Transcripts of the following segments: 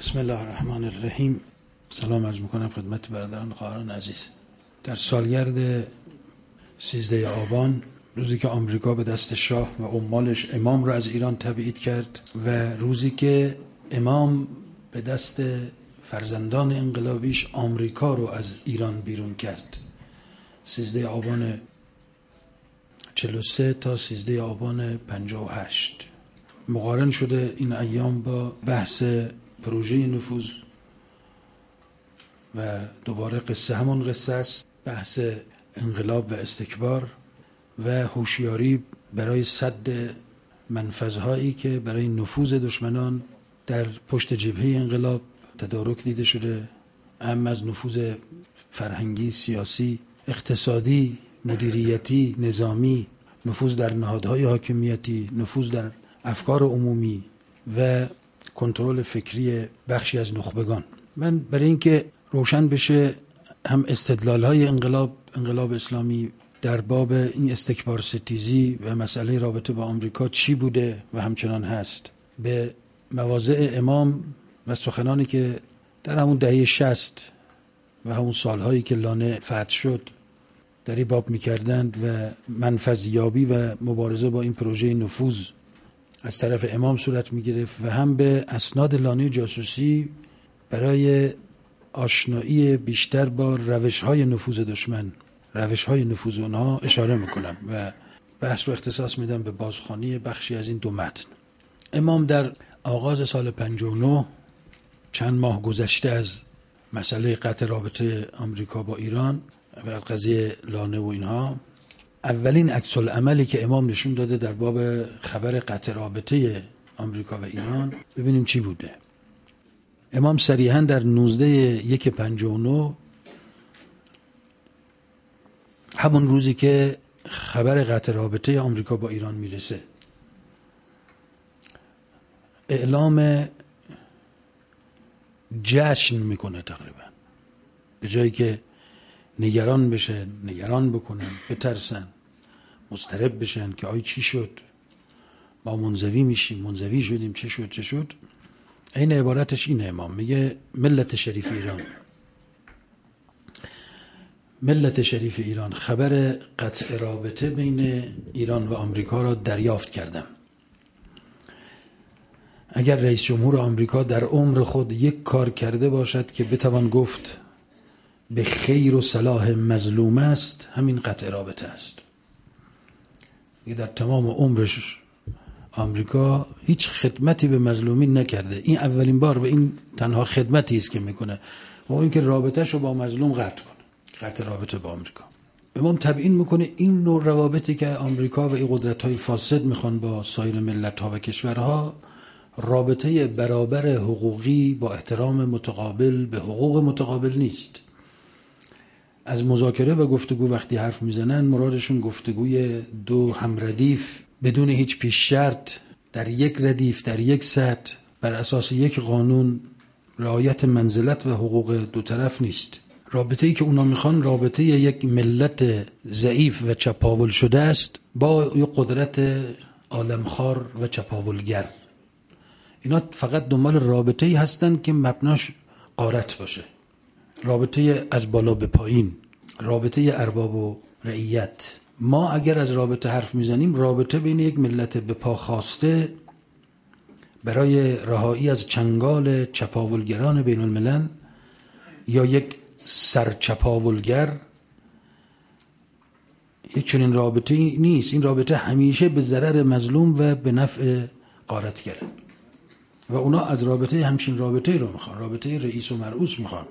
بسم الله الرحمن الرحیم. سلام عرض میکنم خدمت برادران خواهران عزیز. در سالگرد 13 آبان، روزی که آمریکا به دست شاه و عمالش امام را از ایران تبعید کرد و روزی که امام به دست فرزندان انقلابیش آمریکا رو از ایران بیرون کرد، 13 آبان 43 تا 13 آبان 58 مقارن شده این ایام با بحث پروژه نفوذ و دوباره قصه همون قصه است، بحث انقلاب و استکبار و هوشیاری برای سد منفذهایی که برای نفوذ دشمنان در پشت جبهه انقلاب تدارک دیده شده، اهم از نفوذ فرهنگی، سیاسی، اقتصادی، مدیریتی، نظامی، نفوذ در نهادهای حاکمیتی، نفوذ در افکار عمومی و کنترل فکری بخشی از نخبگان. من برای اینکه روشن بشه هم استدلال‌های انقلاب اسلامی در باب این استکبار ستیزی و مسئله رابطه با آمریکا چی بوده و همچنان هست، به مواضع امام و سخنانی که در همون دهه 60 و همون سالهایی که لانه فتح شد در این باب می‌کردند و منفذیابی و مبارزه با این پروژه نفوذ از طرف امام صورت می‌گرفت و هم به اسناد لانه جاسوسی برای آشنایی بیشتر با روش‌های نفوذ دشمن، روش‌های نفوذ اونها اشاره می‌کنم و بحث رو اختصاص میدم به بازخوانی بخشی از این دو متن. امام در آغاز سال 59، چند ماه گذشته از مسئله قطع رابطه آمریکا با ایران و قضیه لانه و اینها، اولین عکس العملی که امام نشون داده در باب خبر قطع رابطه آمریکا و ایران، ببینیم چی بوده. امام صریحاً در 19/1/59، همون روزی که خبر قطع رابطه آمریکا با ایران میرسه، اعلام جشن میکنه تقریبا، به جایی که نگران بشن، نگران بکنن، بترسن، مضطرب بشن که آی چی شد، ما منزوی میشیم، منزوی شدیم، چه شد. این عبارتش اینه. امام میگه ملت شریف ایران خبر قطع رابطه بین ایران و آمریکا را دریافت کردم. اگر رئیس جمهور آمریکا در عمر خود یک کار کرده باشد که بتوان گفت به خیر و صلاح مظلوم است، همین قطع رابطه است. در تمام عمرش آمریکا هیچ خدمتی به مظلومین نکرده، این اولین بار و این تنها خدمتی است که میکنه، و این که رابطه‌شو با مظلوم قطع کنه، قطع رابطه با آمریکا. امام تبیین میکنه این نوع روابطی که آمریکا و این قدرت‌های فاسد میخوان با سایر ملت‌ها و کشورها، رابطه برابر حقوقی با احترام متقابل به حقوق متقابل نیست. از مذاکره و گفتگو وقتی حرف میزنن، مرادشون گفتگوی دو همردیف بدون هیچ پیش شرط، در یک ردیف، در یک سطح، بر اساس یک قانون، رعایت منزلت و حقوق دو طرف نیست. رابطه‌ای که اونا میخوان رابطه یک ملت ضعیف و چپاول شده است با یک قدرت عالمخوار و چپاولگر. اینا فقط دنبال رابطه‌ای هستن که مبناش غارت باشه، رابطه از بالا به پایین، رابطه ارباب و رعیت. ما اگر از رابطه حرف میزنیم، رابطه بین یک ملت به پا خواسته برای رهایی از چنگال چپاولگران بین الملل یا یک سرچپاولگر، یک چنین رابطه نیست. این رابطه همیشه به ضرر مظلوم و به نفع غارتگره و اونا از رابطه همچین رابطه رو میخوان، رابطه رئیس و مرئوس میخوان.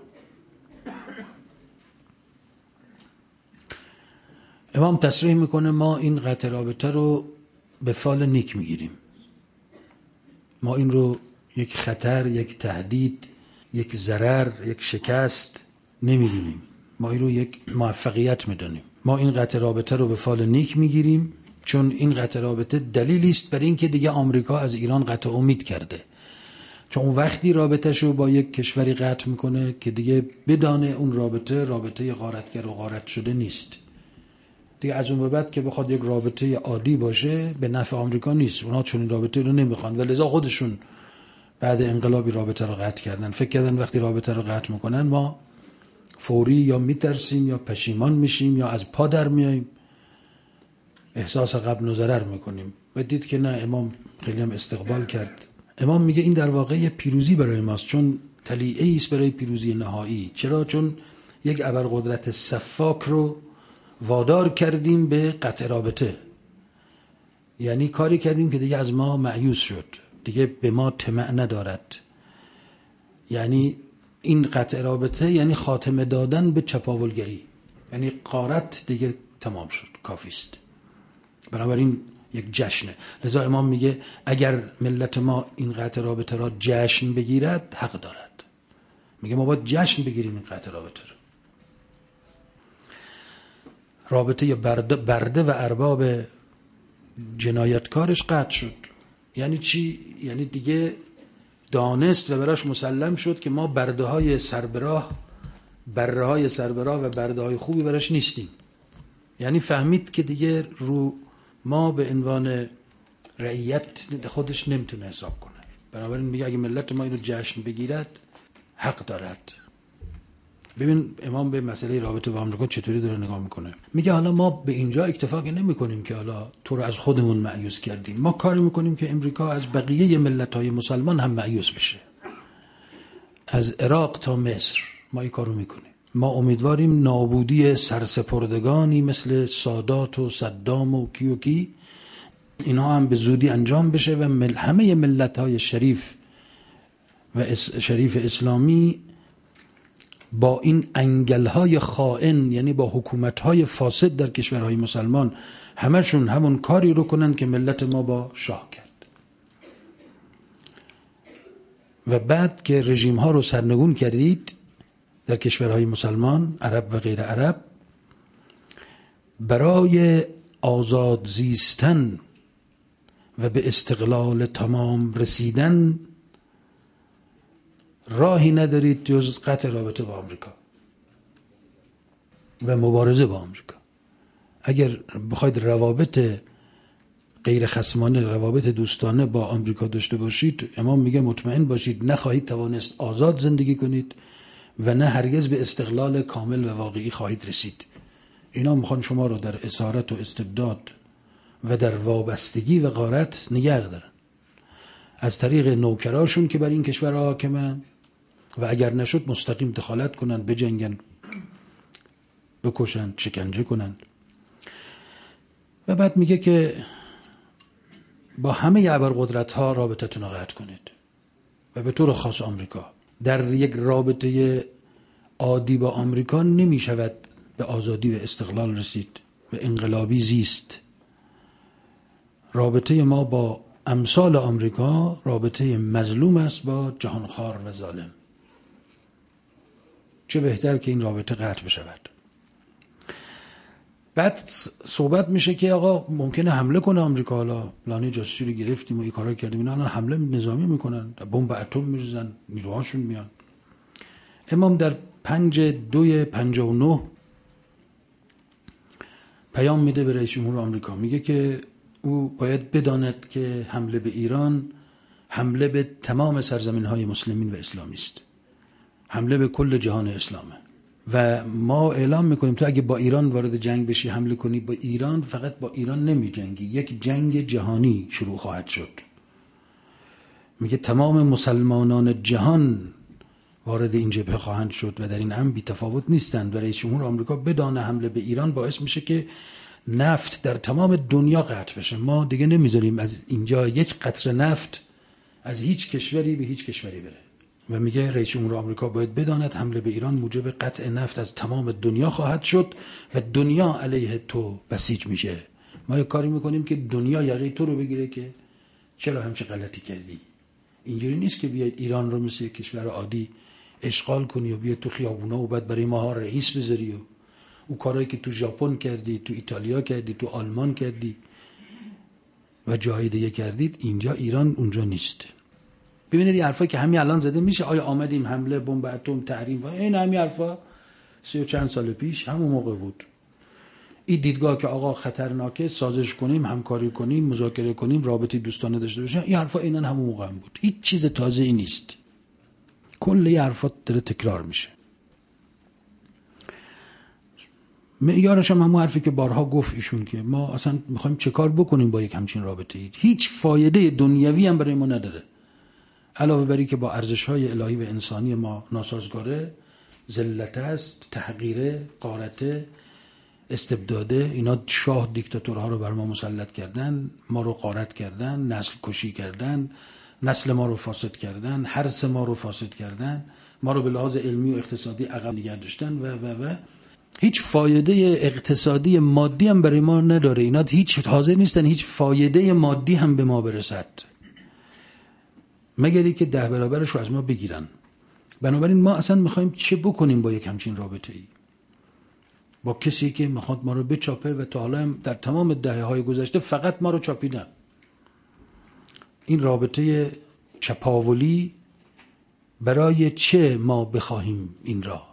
امام تصریح میکنه ما این قطع رابطه رو به فال نیک میگیریم، ما این رو یک خطر، یک تهدید، یک ضرر، یک شکست نمیدونیم، ما این رو یک موفقیت میدونیم. ما این قطع رابطه رو به فال نیک میگیریم، چون این قطع رابطه دلیلی است برای اینکه دیگه آمریکا از ایران قطع امید کرده. چون اون وقتی رابطه‌شو با یک کشوری قطع میکنه که دیگه بدانه اون رابطه غارتگر و غارت شده نیست دیگه. از اون به بعد که بخواد یک رابطه عادی باشه به نفع آمریکا نیست، اونا چون این رابطه رو نمیخوان و لذا خودشون بعد انقلابی رابطه رو قطع کردن. فکر کردن وقتی رابطه رو قطع میکنن ما فوری یا میترسیم یا پشیمان میشیم یا از پا در میاییم، احساس غبن و ضرر میکنیم. و دید که نه، امام خیلی هم استقبال کرد. امام میگه این در واقع یه پیروزی برای ماست، چون طلیعه‌ای است برای پیروزی نهایی. چرا؟ چون یک ابرقدرت سفاک رو وادار کردیم به قطع رابطه، یعنی کاری کردیم که دیگه از ما مایوس شد، دیگه به ما طمع ندارد. یعنی این قطع رابطه یعنی خاتمه دادن به چپاولگری، یعنی غارت دیگه تمام شد، کافی است. بنابراین یک جشنه. لذا امام میگه اگر ملت ما این قطع رابطه را جشن بگیرد حق دارد. میگه ما باید جشن بگیریم این قطع رابطه را. رابطه برده و ارباب جنایتکارش قطع شد. یعنی چی؟ یعنی دیگه دانست و براش مسلم شد که ما برده های سربراه و برده های خوبی براش نیستیم. یعنی فهمید که دیگه رو ما به عنوان رعیت خودش نمیتونه حساب کنه. بنابراین میگه اگه ملت ما اینو جشن بگیرد حق دارد. ببین امام به مسئله رابطه با آمریکا چطوری داره نگاه میکنه. میگه حالا ما به اینجا اکتفا نمی کنیم که حالا تو رو از خودمون مایوس کردیم، ما کاری میکنیم که امریکا از بقیه ملت‌های مسلمان هم مایوس بشه. از عراق تا مصر ما این کارو میکنیم. ما امیدواریم نابودی سرسپردگانی مثل سادات و صدام و کی اینا هم به زودی انجام بشه و همه ملت‌های شریف و شریف اسلامی با این انگل‌های خائن، یعنی با حکومت‌های فاسد در کشورهای مسلمان، همشون همون کاری رو کنند که ملت ما با شاه کرد. و بعد که رژیم‌ها رو سرنگون کردید در کشورهای مسلمان، عرب و غیر عرب، برای آزاد زیستن و به استقلال تمام رسیدن راهی ندارید جز قطع رابطه با آمریکا و مبارزه با آمریکا. اگر بخواید روابط غیر خصمانه، روابط دوستانه با آمریکا داشته باشید، امام میگه مطمئن باشید نخواهید توانست آزاد زندگی کنید و نه هرگز به استقلال کامل و واقعی خواهید رسید. اینا میخوان شما رو در اسارت و استبداد و در وابستگی و غارت نگه دارن از طریق نوکراشون که بر این کشور حاکمن، و اگر نشد مستقیم دخالت کنن، بجنگن، بکشن، شکنجه کنن. و بعد میگه که با همه ابرقدرت ها رابطتون رو قطع کنید و به طور خاص آمریکا. در یک رابطه عادی با آمریکا نمی شود به آزادی و استقلال رسید و انقلابی زیست. رابطه ما با امثال آمریکا رابطه مظلوم است با جهانخوار و ظالم. چه بهتر که این رابطه قطع بشود. بعد صحبت میشه که آقا ممکنه حمله کنه آمریکا، حالا لانه جاسوسی رو گرفتیم و این کارا کردیم، اینا الان حمله نظامی میکنن، بمب اتم میریزن، نیروهاشون میان. امام در 5/2/59 پیام میده به رئیس جمهور آمریکا، میگه که او باید بداند که حمله به ایران حمله به تمام سرزمین‌های مسلمین و اسلامی است، حمله به کل جهان اسلامه. و ما اعلام میکنیم تو اگه با ایران وارد جنگ بشی، حمله کنی با ایران، فقط با ایران نمی جنگی، یک جنگ جهانی شروع خواهد شد. میگه تمام مسلمانان جهان وارد این جبهه خواهند شد و در این امر بی تفاوت نیستند. و رئیس جمهور آمریکا بدانه حمله به ایران باعث میشه که نفت در تمام دنیا قطع بشه. ما دیگه نمیذاریم از اینجا یک قطره نفت از هیچ کشوری به هیچ کشوری بره. و میگه رئیس جمهور آمریکا باید بداند حمله به ایران موجب قطع نفت از تمام دنیا خواهد شد و دنیا علیه تو بسیج میشه. ما یه کاری میکنیم که دنیا یقه تو رو بگیره که چرا همچه غلطی کردی. اینجوری نیست که بیاید ایران رو مثل یک کشور عادی اشغال کنی و بیاید تو خیابونا و بعد برای ماها رئیس بذاری و اون کارهایی که تو ژاپن کردی، تو ایتالیا کردی، تو آلمان کردی و جای دیگه کردید. اینجا ایران اونجا نیست. ببینید این حرفا که همین الان زده میشه، آیا آمدیم حمله، بمب اتم، تحریم و این همین حرفا 30 و چند سال پیش همون موقع بود. این دیدگاه که آقا خطرناکه، سازش کنیم، همکاری کنیم، مذاکره کنیم، رابطه دوستانه داشته باشیم، این حرفا اینن همون موقع هم بود. هیچ چیز تازه‌ای نیست. کل این حرفات داره تکرار میشه. معیارش هم همون حرفی که بارها گفت ایشون که ما اصلا میخوایم چه کار بکنیم با یک همچین رابطه ای. هیچ فایده دنیوی هم برای ما نداره. علاوه بر این که با ارزش‌های الهی و انسانی ما ناسازگاره، ذلت است، تحقیره، غارته، استبداده. اینا شاه دیکتاتورها رو بر ما مسلط کردن، ما رو غارت کردن، نسل کشی کردن، نسل ما رو فاسد کردن، حرث ما رو فاسد کردن، ما رو به لحاظ علمی و اقتصادی عقب نگه داشتن و هیچ فایده اقتصادی مادی هم برای ما نداره. اینا هیچ حاضر نیستن هیچ فایده مادی هم به ما برسد، مگری که 10 برابرش رو از ما بگیرن. بنابراین ما اصلا میخوایم چه بکنیم با یک همچین رابطه ای، با کسی که میخواد ما رو بچاپه و تا حالا هم در تمام دهه‌های گذشته فقط ما رو چاپیدن. این رابطه چپاولی برای چه ما بخواهیم این را؟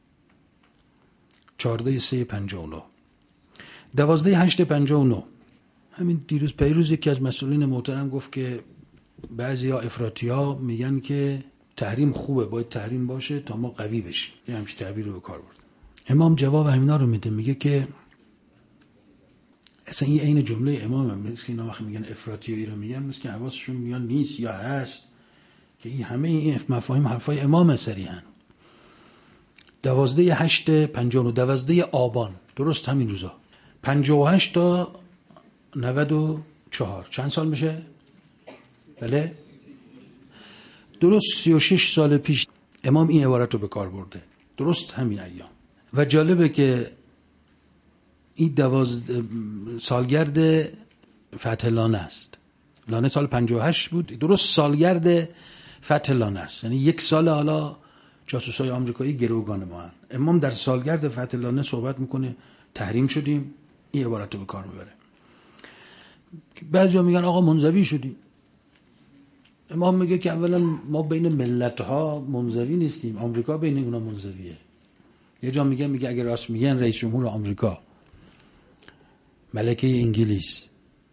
14/3/59 12/8/59. همین دیروز پیروز یکی از مسئولین محترم گفت که بعضیا افراطی‌ها میگن که تحریم خوبه، باید تحریم باشه تا ما قوی بشیم. یه همچین تعبیر رو به کار برد. امام جواب همینا رو میده، میگه که اصلا این عین جمله امام هم مثل که اینا وقتی میگن افراطی رو میگن مثل که حواسشون میان نیست یا هست که این همه این مفاهیم حرفای امام صریحاً. 12/8/59 12 آبان، درست همین روزا، 58 تا 94 چند سال میشه؟ بله، درست 36 سال پیش امام این عبارت رو به کار برده، درست همین ایام. و جالبه که این 12 سالگرد فتح لانه است. لانه سال 58 بود، درست سالگرد فتح لانه است. یعنی 1 سال حالا جاسوسای آمریکایی گروگان ما هن. امام در سالگرد فتح لانه صحبت میکنه تحریم شدیم، این عبارت رو به کار میبره. بعضیا میگن آقا منزوی شدیم. امام میگه که اولا ما بین ملت‌ها منزوی نیستیم، آمریکا بین اونا منزویه. یه جا میگه اگه راست میگن رئیس جمهور آمریکا، ملکه انگلیس،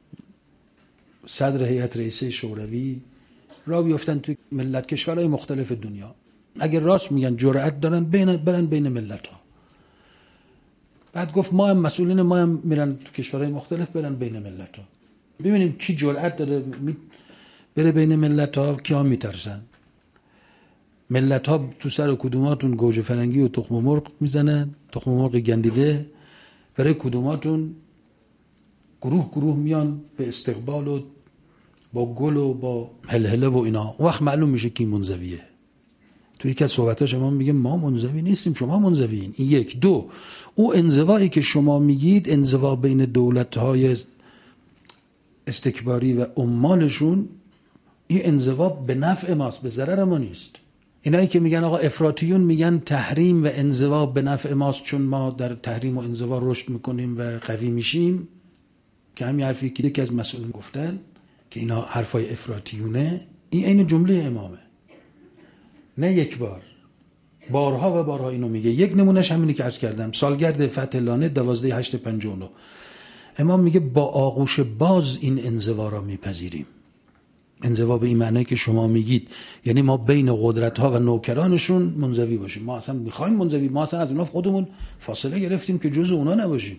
صدر هیئت رئیسه شوروی را بیفتن توی ملت کشورهای مختلف دنیا، اگه راست میگن جرأت دارن برن بین ملت‌ها. بعد گفت ما هم مسئولین ما هم میرن تو کشورهای مختلف برن بین ملت‌ها، ببینیم کی جرأت داره بره بین ملت‌ها، کیا میترسن. ملت‌ها تو سر کدوماتون گوجه فرنگی و تخم مرغ میزنن، تخم مرغ گندیده، برای کدوماتون گروه میان به استقبال و با گل و با هلهله و اینا. وقت معلوم میشه کی منزویه. تو یکی از صحبتاش ما میگه ما منزوی نیستیم، شما منزویین. این 1 2 او انزوایی که شما میگید، انزوا بین دولت‌های استکباری و عمالشون، این انزوا به نفع ماست، به ضرر ما نیست. اینایی که میگن آقا افراطیون میگن تحریم و انزوا به نفع ماست چون ما در تحریم و انزوا رشد میکنیم و قوی میشیم، که همین حرفی که یکی از مسئولین گفتن که اینا حرفای افراطیونه، این عین جمله امامه. نه یک بار، بارها و بارها اینو میگه. یک نمونهش همینی که عرض کردم، سالگرد فتح لانه 12/8/59. امام میگه با آغوش باز این انزوا را میپذیریم. انزوا به این معنی که شما میگید، یعنی ما بین قدرت‌ها و نوکرانشون منزوی باشیم. ما اصلا میخوایم منزوی، ما اصلا از اونها خودمون فاصله گرفتیم که جزء اونها نباشیم.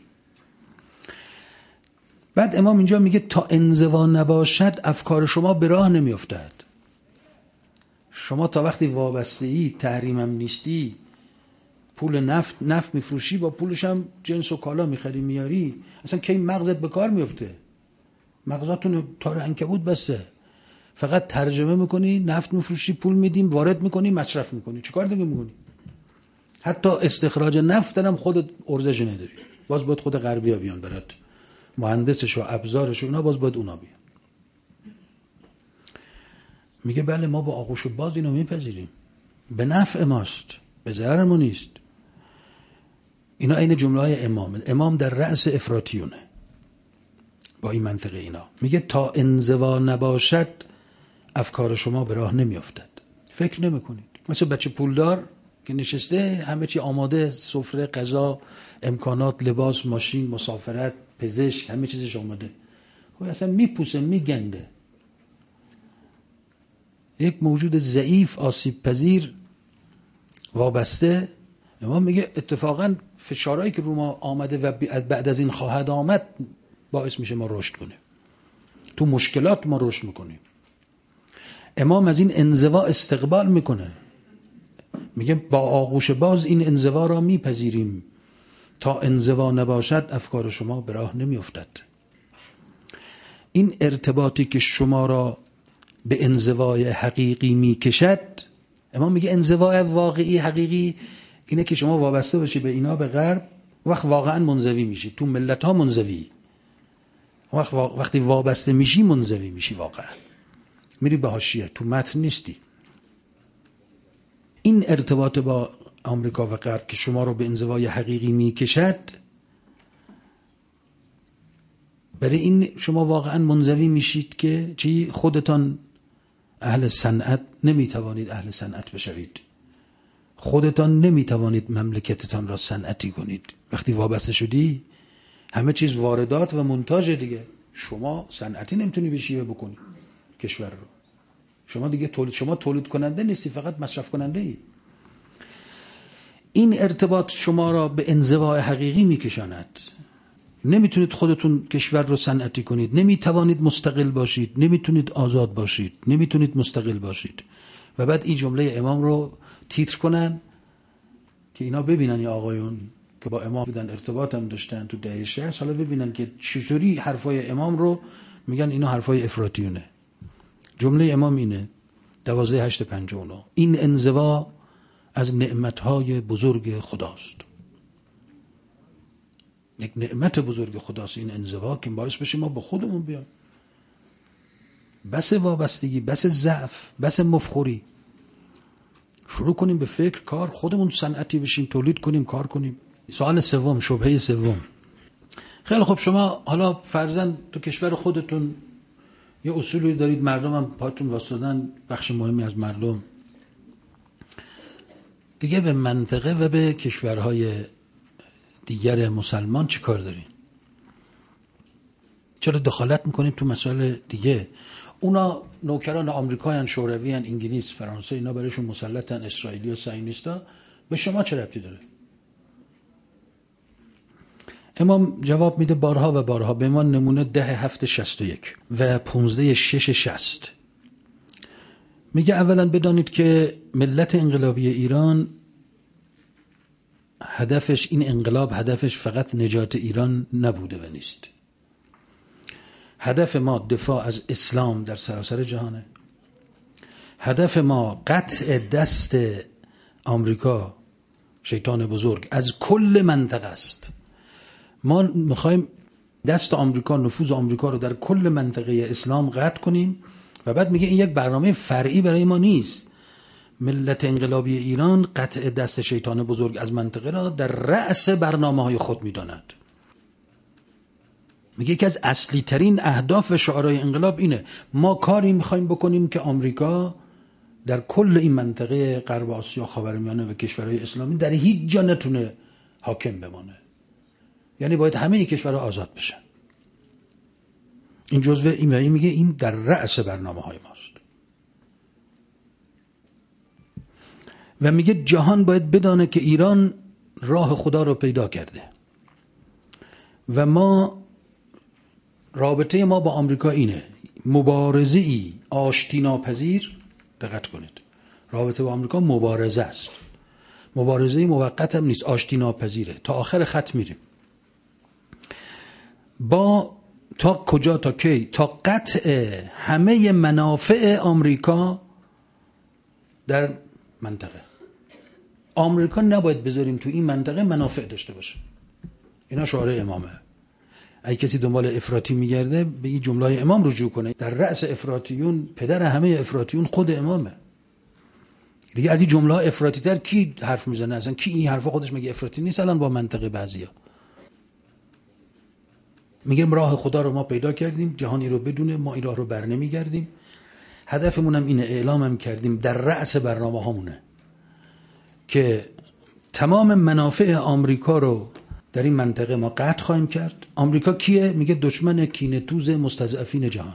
بعد امام اینجا میگه تا انزوا نباشد افکار شما به راه نمیافتد. شما تا وقتی وابسته ای، تحریم هم نیستی، پول نفت میفروشی، با پولش هم جنس و کالا میخری میاری، اصلا کی مغزت به کار میفته؟ مغزاتون تار عنکبوت بسته. فقط ترجمه میکنی، نفت میفروشی، پول میدیم، وارد میکنی، مصرف میکنی. چیکار دیگه میکنی؟ حتی استخراج نفت هم خودت ارزش نداری، باز باید خود غربی‌ها بیان برات، مهندسش و ابزارش و اینا باز باید اونا بیان. میگه بله ما با آغوش باز اینو میپذیریم، به نفع ماست، به ضرر ما نیست. اینا عین جمله‌های امام در رأس افراطیونه. با این منطقه اینا میگه تا انزوا نباشد افکار شما به راه نمیافتد. فکر نمیکنید. مثل بچه پولدار که نشسته همه چی آماده، سفره، غذا، امکانات، لباس، ماشین، مسافرت، پزشک، همه چیزش آماده. خب اصلا میپوسه، میگنده. یک موجود ضعیف، آسیب پذیر، وابسته. امام میگه اتفاقا فشارهایی که رو ما آمده و بعد از این خواهد آمد باعث میشه ما رشد کنیم، تو مشکلات ما رشد میکنیم. امام از این انزوا استقبال میکنه، میگه با آغوش باز این انزوا را میپذیریم، تا انزوا نباشد افکار شما به راه نمیافتد. این ارتباطی که شما را به انزوای حقیقی میکشد، امام میگه انزوای واقعی حقیقی اینه که شما وابسته باشی به اینا، به غرب، وقت واقعا منزوی میشی. تو ملت ها منزوی، وقتی وابسته میشی منزوی میشی، واقعا میری به حاشیه، تو متن نیستی. این ارتباط با آمریکا و غرب که شما رو به انزوای حقیقی میکشد، برای این شما واقعا منزوی میشید که چی؟ خودتان اهل صنعت نمیتوانید اهل صنعت بشوید، خودتان نمیتوانید مملکتتان را صنعتی کنید. وقتی وابسته شدی همه چیز واردات و منتاج دیگه، شما صنعتی نمیتونی بشی و بکنی کشور رو. شما دیگه تولید کننده نیستی، فقط مصرف کننده ای. این ارتباط شما را به انزوای حقیقی میکشاند. نمیتونید خودتون کشور رو صنعتی کنید، نمیتوانید مستقل باشید، نمیتونید آزاد باشید، نمیتونید مستقل باشید. و بعد این جمله امام رو تیتر کنن که اینا ببینن، یا آقایون که با امام بودن ارتباط هم داشتن تو دهه 60، حالا ببینن که چطوری حرفای امام رو میگن اینا حرفای افراطیونه. جمله امام اینه 12/8/59: این انزوا از نعمتهای بزرگ خداست. یک نعمت بزرگ خداست این انزوا که باعث بشه ما به خودمون بیام. بس وابستگی، بس ضعف، بس مفخوری. شروع کنیم به فکر، کار، خودمون صنعتی بشیم، تولید کنیم، کار کنیم. سوال سوم، شبهه سوم. خیلی خب، شما حالا فرضاً تو کشور خودتون یه اصولی دارید، مردم هم پاتون واسطادن، بخش مهمی از مردم دیگه. به منطقه و به کشورهای دیگر مسلمان چی کار دارین؟ چرا دخالت میکنید تو مسائل دیگه؟ اونا نوکران آمریکایان، شورویان، انگلیس، فرانسه، اینا برایشون مسلطن، اسرائیلی و صهیونیستا. به شما چه ربطی داره؟ امام جواب میده بارها و بارها. به ما نمونه 10/7/61 و 15/6/60 میگه اولا بدانید که ملت انقلابی ایران هدفش، این انقلاب هدفش فقط نجات ایران نبوده و نیست. هدف ما دفاع از اسلام در سراسر جهانه. هدف ما قطع دست آمریکا، شیطان بزرگ، از کل منطقه است. ما میخوایم دست آمریکا، نفوذ آمریکا رو در کل منطقه اسلام قطع کنیم. و بعد میگه این یک برنامه فرعی برای ما نیست. ملت انقلابی ایران قطع دست شیطان بزرگ از منطقه را در رأس برنامه‌های خود می‌داند. میگه یکی از اصلی ترین اهداف و شعارهای انقلاب اینه: ما کاری می‌خوایم بکنیم که آمریکا در کل این منطقه غرب آسیا، خاورمیانه و کشورهای اسلامی در هیچ جا نتونه حاکم بمانه. یعنی باید همه این کشورها آزاد بشن. این جزء این، و این میگه این در رأس برنامه‌های ماست. و میگه جهان باید بدانه که ایران راه خدا رو پیدا کرده و ما، رابطه ما با آمریکا اینه: مبارزه ای آشتی ناپذیر. دقت کنید، رابطه با آمریکا مبارزه است، مبارزه موقت هم نیست، آشتی ناپذیره. تا آخر خط میریم. با تا کجا؟ تا کی؟ تا قطع همه منافع آمریکا در منطقه. آمریکا نباید بذاریم تو این منطقه منافع داشته باشه. اینا شعار امامه. اگه کسی دنبال افراطی میگرده به این جمله امام رجوع کنه. در رأس افراطیون، پدر همه افراطیون خود امامه. دیگه از این جمله افراطی تر کی حرف میزنه؟ اصلا کی این حرفا خودش مگه افراطی نیست الان با منطقه بعضیا؟ میگم راه خدا رو ما پیدا کردیم، جهانی رو بدونه، ما این راه رو بر نمیگردیم. هدفمون هم اینه، اعلامم کردیم در رأس برنامه هامونه که تمام منافع آمریکا رو در این منطقه ما قطع خواهیم کرد. آمریکا کیه؟ میگه دشمن کینه‌توز مستضعفین جهان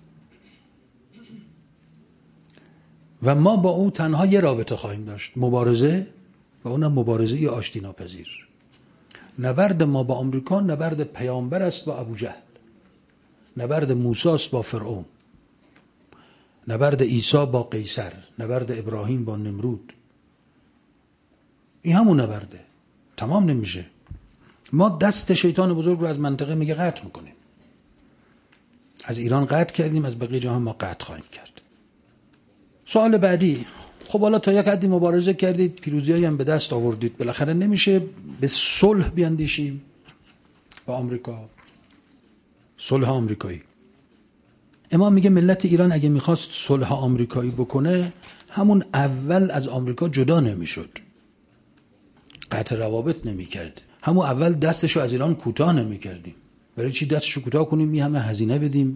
و ما با او تنها یه رابطه خواهیم داشت، مبارزه، و اونم مبارزه آشتی ناپذیر. نبرد ما با آمریکا نبرد پیامبر است با ابوجهل، نبرد موسی است با فرعون، نبرد عیسی با قیصر، نبرد ابراهیم با نمرود. این همون نبرده، تمام نمیشه. ما دست شیطان بزرگ رو از منطقه میگه قطع میکنیم. از ایران قطع کردیم، از بقیه جهان ما قطع خواهیم کرد. سوال بعدی، خب حالا تا یک حدی مبارزه کردید، پیروزیایی هم به دست آوردید، بالاخره نمیشه به صلح بیاندیشیم با آمریکا؟ صلح آمریکایی. امام میگه ملت ایران اگه میخواست صلح آمریکایی بکنه، همون اول از آمریکا جدا نمیشد، قطع روابط نمیکرد، همون اول دستشو از ایران کوتاه نمیکردیم. برای چی دستشو کوتاه کنیم؟ می همه هزینه بدیم،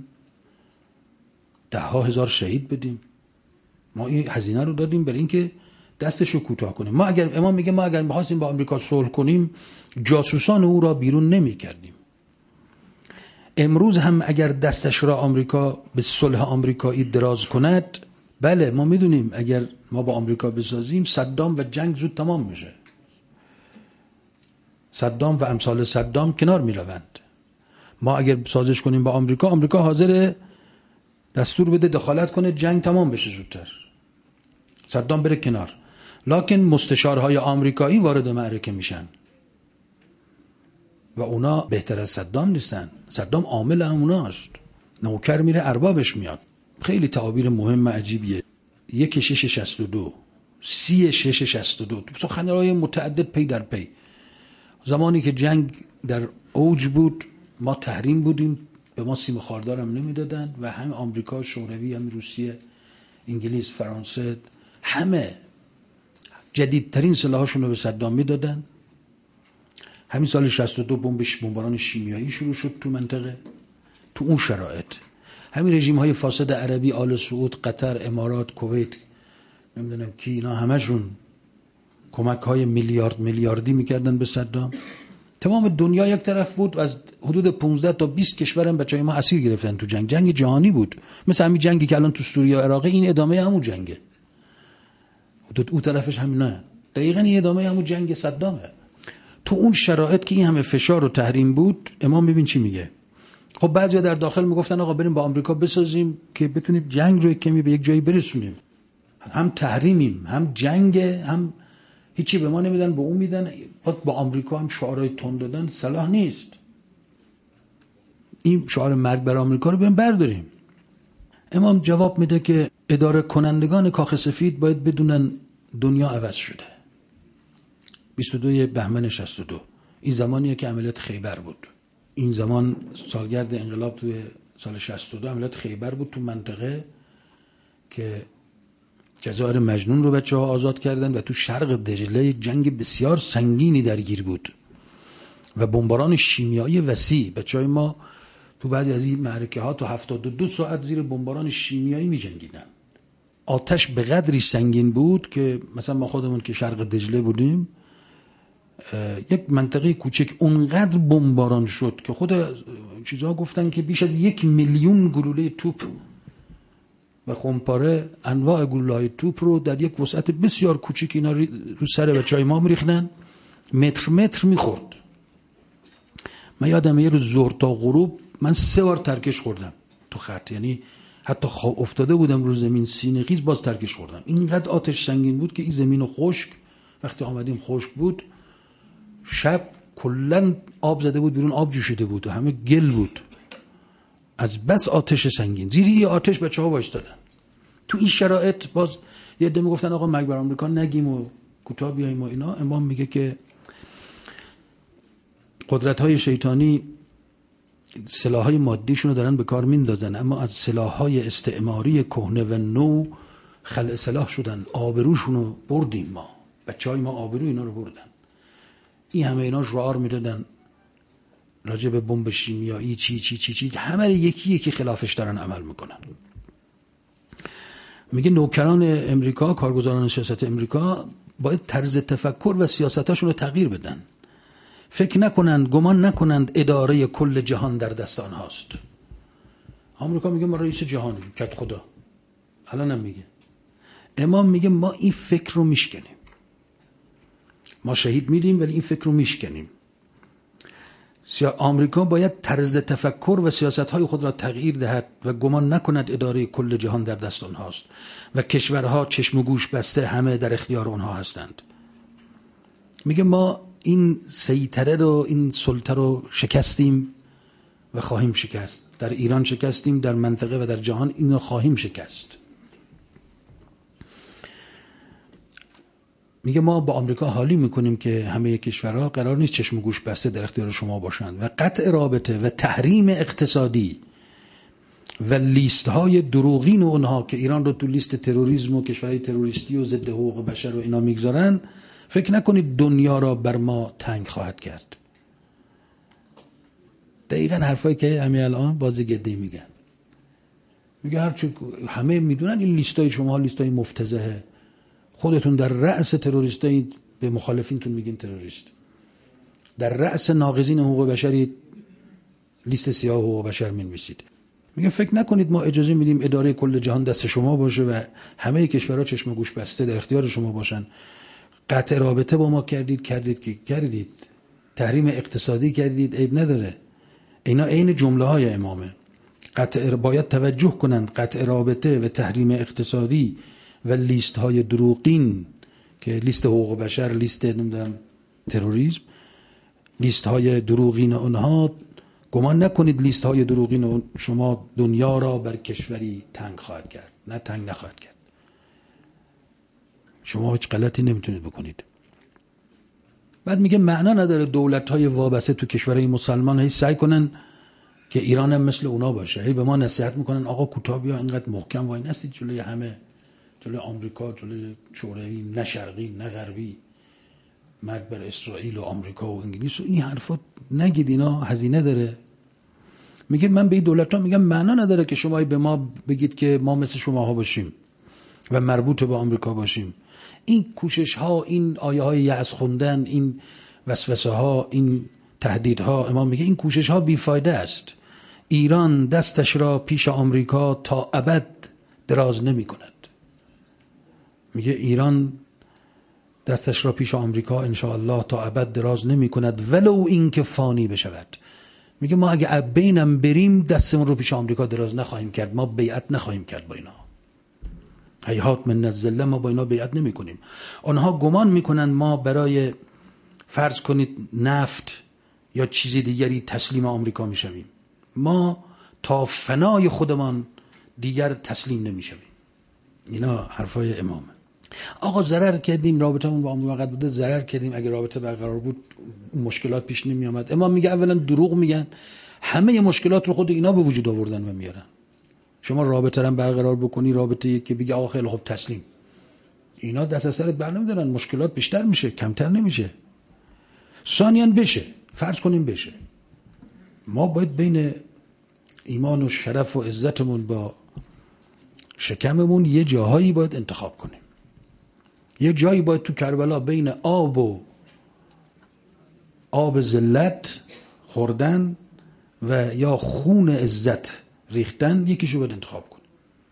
10,000 شهید بدیم؟ ما این هزینه رو دادیم برای اینکه دستشو کوتاه کنیم. ما اگر امام میگه ما اگر می‌خواستیم با آمریکا صلح کنیم، جاسوسان او را بیرون نمی‌کردیم. امروز هم اگر دستش را آمریکا به صلح آمریکایی دراز کند، بله ما میدونیم اگر ما با آمریکا بسازیم، صدام و جنگ زود تمام میشه. صدام و امثال صدام کنار میروند. ما اگر سازش کنیم با آمریکا، آمریکا حاضر دستور بده دخالت کنه، جنگ تمام بشه زودتر، صدام بره کنار. لکن مستشارهای آمریکایی وارد معرکه میشن و اونا بهتر از صدام نیستن. صدام عامل هموناست، نوکر میره اربابش میاد. خیلی تعابیر مهم عجیبیه. 1662 3662 سخنرانی متعدد پی در پی. زمانی که جنگ در اوج بود، ما تحریم بودیم، به ما سیم خاردار هم نمیدادن و هم آمریکا، شوروی، هم روسیه، انگلیس، فرانسه، همه جدیدترین سلاحاشون رو به صدام میدادن. همین سال 62 بمباران شیمیایی شروع شد تو منطقه. تو اون شرایط همین رژیم های فاسد عربی، آل سعود، قطر، امارات، کویت، نمیدونم کی، اینا همشون کمک های میلیاردی میکردن به صدام. تمام دنیا یک طرف بود و از حدود 15 تا 20 کشورم بچهای ما اسیر گرفتن تو جنگ جهانی بود. مثل همین جنگی که الان تو سوریه و عراق، این ادامه همون جنگه. اون طرفش همینه، دقیقاً این ادامه همون جنگ صدامه. تو اون شرایط که این همه فشار و تحریم بود، امام ببین چی میگه. خب بعضیا در داخل میگفتن آقا بریم با آمریکا بسازیم که بتونیم جنگ رو کمی به یک جایی برسونیم. هم تحریمیم، هم جنگ، هم هیچی به ما نمیدن، به اون میدن. با آمریکا هم شعارهای تند دادن صلاح نیست. این شعار مرگ بر آمریکا رو برداریم. امام جواب میده که اداره کنندگان کاخ سفید باید بدونن دنیا عوض شده. 22 بهمن 62 این زمانیه که عملیات خیبر بود. این زمان سالگرد انقلاب توی سال 62 عملیات خیبر بود تو منطقه که جزایر مجنون رو بچه‌ها آزاد کردن و تو شرق دجله جنگ بسیار سنگینی درگیر بود و بمباران شیمیایی وسیع. بچه‌های ما تو بعضی از این معرکه ها تا 72 ساعت زیر بمباران شیمیایی می جنگیدن. آتش به قدری سنگین بود که مثلا ما خودمون که شرق دجله بودیم، یک منطقه کوچک اونقدر بمباران شد که خود چیزها گفتن که بیش از 1,000,000 گلوله توپ و خمپاره، انواع گلوله‌های توپ رو در یک وسعت بسیار کوچیک اینا رو سر بچهای ما می‌ریختن، متر می‌خورد. من یادم یه روز ظهر تا غروب من 3 بار ترکش خوردم تو خط، یعنی حتی افتاده بودم رو زمین سینه‌خیز باز ترکش خوردم. اینقدر آتش سنگین بود که این زمین خشک، وقتی آمدیم خشک بود، شب کلاً آب زده بود بیرون، آب جوشیده بود و همه گل بود از بس آتش سنگین. زیر یه آتش بچه‌ها وایستادن. تو این شرایط باز یه عده میگفتن آقا مرگ بر آمریکا نگیم و کوتاه بیایم و اینا. امام میگه که قدرت‌های شیطانی سلاح‌های مادیشون رو دارن به کار میندازن، اما از سلاح‌های استعماری کهنه و نو خلع سلاح شدن. آبروشون رو بردیم ما، بچه‌های ما آبرو اینا رو بردن. این همه اینا شعار میدادن راجع به بمب شیمیایی چی همه یکی خلافش دارن عمل میکنن. میگه نوکران امریکا، کارگزاران سیاست امریکا باید طرز تفکر و سیاستاشون رو تغییر بدن. فکر نکنند، گمان نکنند اداره کل جهان در دست آنهاست. آمریکا میگه ما رئیس جهانیم، کت خدا. الان هم میگه. امام میگه ما این فکر رو میشکنیم. ما شهید میدیم ولی این فکر رو میشکنیم. آمریکا باید طرز تفکر و سیاست‌های خود را تغییر دهد و گمان نکند اداره کل جهان در دست آنهاست و کشورها چشم و گوش بسته همه در اختیار آنها هستند. میگه ما این سیطره رو، این سلطه رو شکستیم و خواهیم شکست. در ایران شکستیم، در منطقه و در جهان این رو خواهیم شکست. میگه ما با آمریکا حالی میکنیم که همه کشورها قرار نیست چشم و گوش بسته در اختیار شما باشند و قطع رابطه و تحریم اقتصادی و لیست های دروغین اونها که ایران رو تو لیست تروریسم و کشورهای تروریستی و ضد حقوق بشر و اینا میگذارن، فکر نکنید دنیا را بر ما تنگ خواهد کرد. دقیقاً حرفایی که همین الان بازیگدی میگن. میگه هرچی همه میدونن این لیستای شما لیستای مفتضحه. خودتون در رأس تروریستای به مخالفینتون میگین تروریست. در رأس ناقضین حقوق بشری لیست سیاه حقوق بشر می‌نویسید. میگه فکر نکنید ما اجازه میدیم اداره کل جهان دست شما باشه و همه کشورها چشم و گوش بسته در اختیار شما باشن. قطع رابطه با ما کردید. تحریم اقتصادی کردید، عیب نداره. اینا عین جمله‌های امامه. باید توجه کنند قطع رابطه و تحریم اقتصادی و لیست های دروغین که لیست حقوق بشر، لیست نمیدونم تروریسم، لیست های دروغین اونها، گمان نکنید لیست های دروغین شما دنیا را بر کشوری تنگ خواهد کرد. نه، تنگ نخواهد کرد. شما هیچ غلطی نمیتونید بکنید. بعد میگه معنا نداره دولت های وابسته تو کشورهای مسلمان هی سعی کنن که ایران هم مثل اونا باشه. هی به ما نصیحت میکنن آقا کوتاه بیا، اینقدر محکم وای نستید جلوی همه، جلوی آمریکا، جلوی شوروی، نه شرقی نه غربی، مرگ بر اسرائیل و آمریکا و انگلیس و این حرفا نگید، اینا هزینه داره. میگه من به این دولت‌ها میگم معنا نداره که شما به ما بگید که ما مثل شماها باشیم و مربوط به آمریکا باشیم. این کوشش ها، این آیه های یأس خوندن، این وسوسه ها، این تهدیدها، امام میگه این کوشش ها بیفایده است. ایران دستش را پیش آمریکا تا ابد دراز نمی کند. میگه ایران دستش را پیش آمریکا انشاءالله تا ابد دراز نمی کند ولو این که فانی بشود. میگه ما اگه بینم بریم دستمون رو پیش آمریکا دراز نخواهیم کرد، ما بیعت نخواهیم کرد با اینا. هیهات من الذله، ما با اینا بیعت نمی کنیم. آنها گمان میکنن ما برای فرض کنید نفت یا چیزی دیگری تسلیم آمریکا میشویم. ما تا فنای خودمان دیگر تسلیم نمیشویم. اینا حرفای امامه. آقا ضرر کردیم، رابطمون با آمریکا قد بوده، ضرر کردیم، اگه رابطه برقرار بود مشکلات پیش نمی آمد. امام میگه اولا دروغ میگن، همه مشکلات رو خود اینا به وجود آوردن و میارن. شما رابطه رو برقرار بکنی، رابطه که بگه آقا خیلی خوب تسلیم، اینا دست از سرت بر نمیدارن، مشکلات بیشتر میشه، کمتر نمیشه. ثانیاً بشه، فرض کنیم بشه، ما باید بین ایمان و شرف و عزتمون با شکممون یه جاهایی باید انتخاب کنیم. یه جایی باید تو کربلا بین آب ذلت خوردن و یا خون عزت ریختن، یکیشو باید انتخاب کنیم.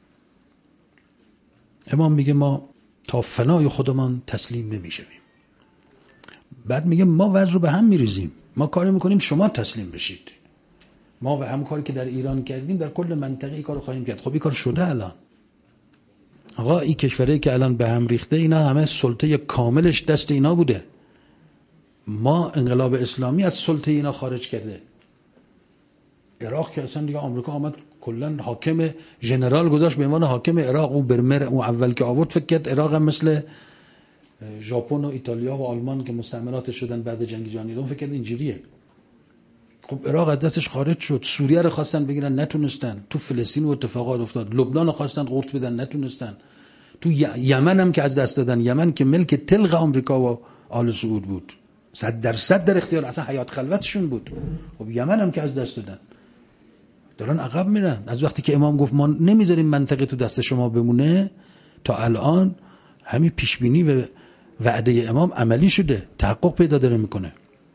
امام میگه ما تا فنای خودمان تسلیم نمیشویم. بعد میگه ما وضع رو به هم میریزیم، ما کاری میکنیم شما تسلیم بشید. ما و هم کاری که در ایران کردیم در کل منطقه ای کارو خواهیم کرد. خب این کار شده الان. آقا این کشوری که الان به هم ریخته، اینا همه سلطه کاملش دست اینا بوده. ما انقلاب اسلامی از سلطه اینا خارج کرده. عراق که اصلا دیگه آمریکا آمد کلا حاکم ژنرال گذاشت به عنوان حاکم عراق. او برمر او اول که آورد فکر کرد عراق هم مثل ژاپن و ایتالیا و آلمان که مستعمراتش شدن بعد جنگ جهانی دوم، فکر کرد اینجوریه. خب عراق از دستش خارج شد. سوریه رو خواستن بگیرن نتونستن. تو فلسطین و اتفاقات افتاد. لبنان رو خواستن قورت بدن نتونستن. تو یمن هم که از دست دادن، یمن که ملک تلق آمریکا و آل سعود بود، 100% در اختیار، اصلا حیات خلوتشون بود. خب یمن هم که از دست دادن، دارن عقب میرن. از وقتی که امام گفت ما نمیذاریم منطقه تو دست شما بمونه تا الان همین پیشبینی و وعده امام عملی شده، تحقق پیدا داره میکنه.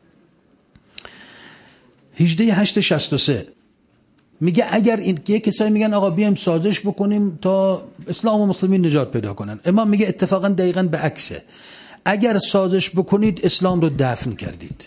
18/8/63 میگه اگر این کسایی میگن آقا بیایم سازش بکنیم تا اسلام و مسلمین نجات پیدا کنن، امام میگه اتفاقا دقیقاً به عکسه. اگر سازش بکنید اسلام رو دفن کردید.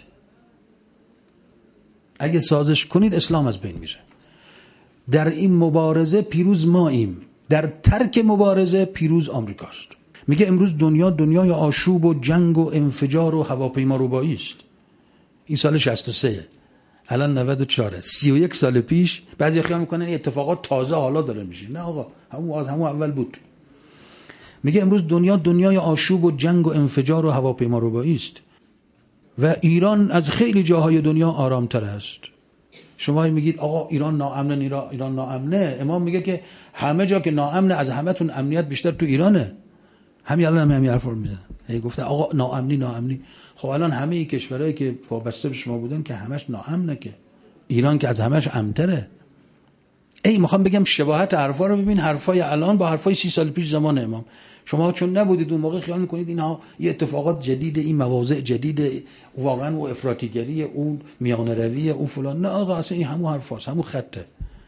اگه سازش کنید اسلام از بین میره. در این مبارزه پیروز ماییم، در ترک مبارزه پیروز آمریکاست. میگه امروز دنیای آشوب و جنگ و انفجار و هواپیما روبایی است. این سال 63، الان 94، 31 سال پیش. بعضی خیال میکنن این اتفاقات تازه حالا داره میشه. نه آقا، همون اول بود. میگه امروز دنیای آشوب و جنگ و انفجار و هواپیما روبایی است و ایران از خیلی جاهای دنیا آرامتر است. شما میگید آقا ایران ناامنه، ایران ناامنه. امام میگه که همه جا که ناامنه از همتون امنیت بیشتر تو ایرانه. همین الان همین حرفا رو میزنن. گفتن آقا ناامنی. خب الان همه کشورهایی که وابسته به شما بودن که همش ناامنه، که ایران که از همش امن‌تره. میخوام بگم شباهت حرفا رو ببین، حرفای الان با حرفای 30 سال پیش زمان امام. شما چون نبودید اون موقع خیال میکنید اینها یه اتفاقات جدیده، این مواضع جدیده، واقعا و افراطیگری، اون میانه روی، اون فلان. نه آقا، اصلا این همون حرفاست، همون خطه.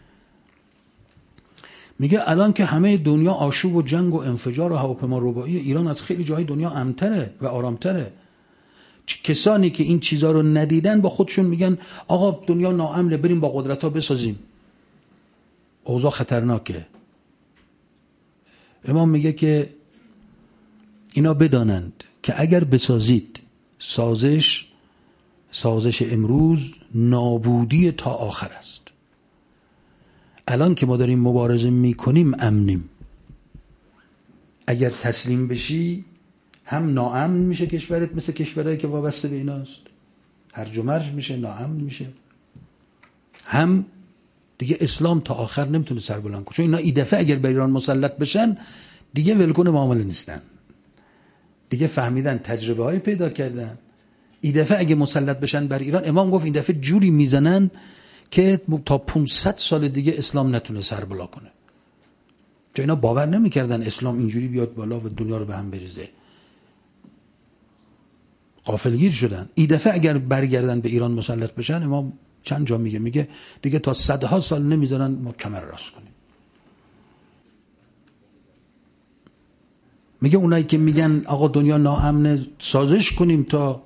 میگه الان که همه دنیا آشوب و جنگ و انفجار و هواپیما روبایی، ایران از خیلی جاهای دنیا امن‌تره و آرامتره. کسانی که این چیزا رو ندیدن با خودشون میگن آقا دنیا ناامنه، بریم با قدرت‌ها بسازیم. اوضاع خطرناکه. امام میگه که اینا بدانند که اگر بسازید سازش امروز نابودی تا آخر است. الان که ما داریم مبارزه میکنیم امنیم. اگر تسلیم بشی هم ناامن میشه کشورت، مثل کشورهایی که وابسته به ایناست، هرج و مرج میشه، ناامن میشه. هم دیگه اسلام تا آخر نمیتونه سر بلند کنه، چون اینا این دفعه اگر به ایران مسلط بشن دیگه ولکن معامله نیستن. دیگه فهمیدن، تجربه های پیدا کردن. این دفعه اگه مسلط بشن بر ایران، امام گفت این دفعه جوری میزنن که تا 500 سال دیگه اسلام نتونه سر بلند کنه. چون اینا باور نمیکردن اسلام اینجوری بیاد بالا و دنیا رو به هم بریزه. غافلگیر شدن. این دفعه اگر برگردن به ایران مسلط بشن، امام چند جا میگه دیگه تا صدها سال نمیذارن ما کمر راست کنیم. میگه اونایی که میگن آقا دنیا ناامنه، سازش کنیم تا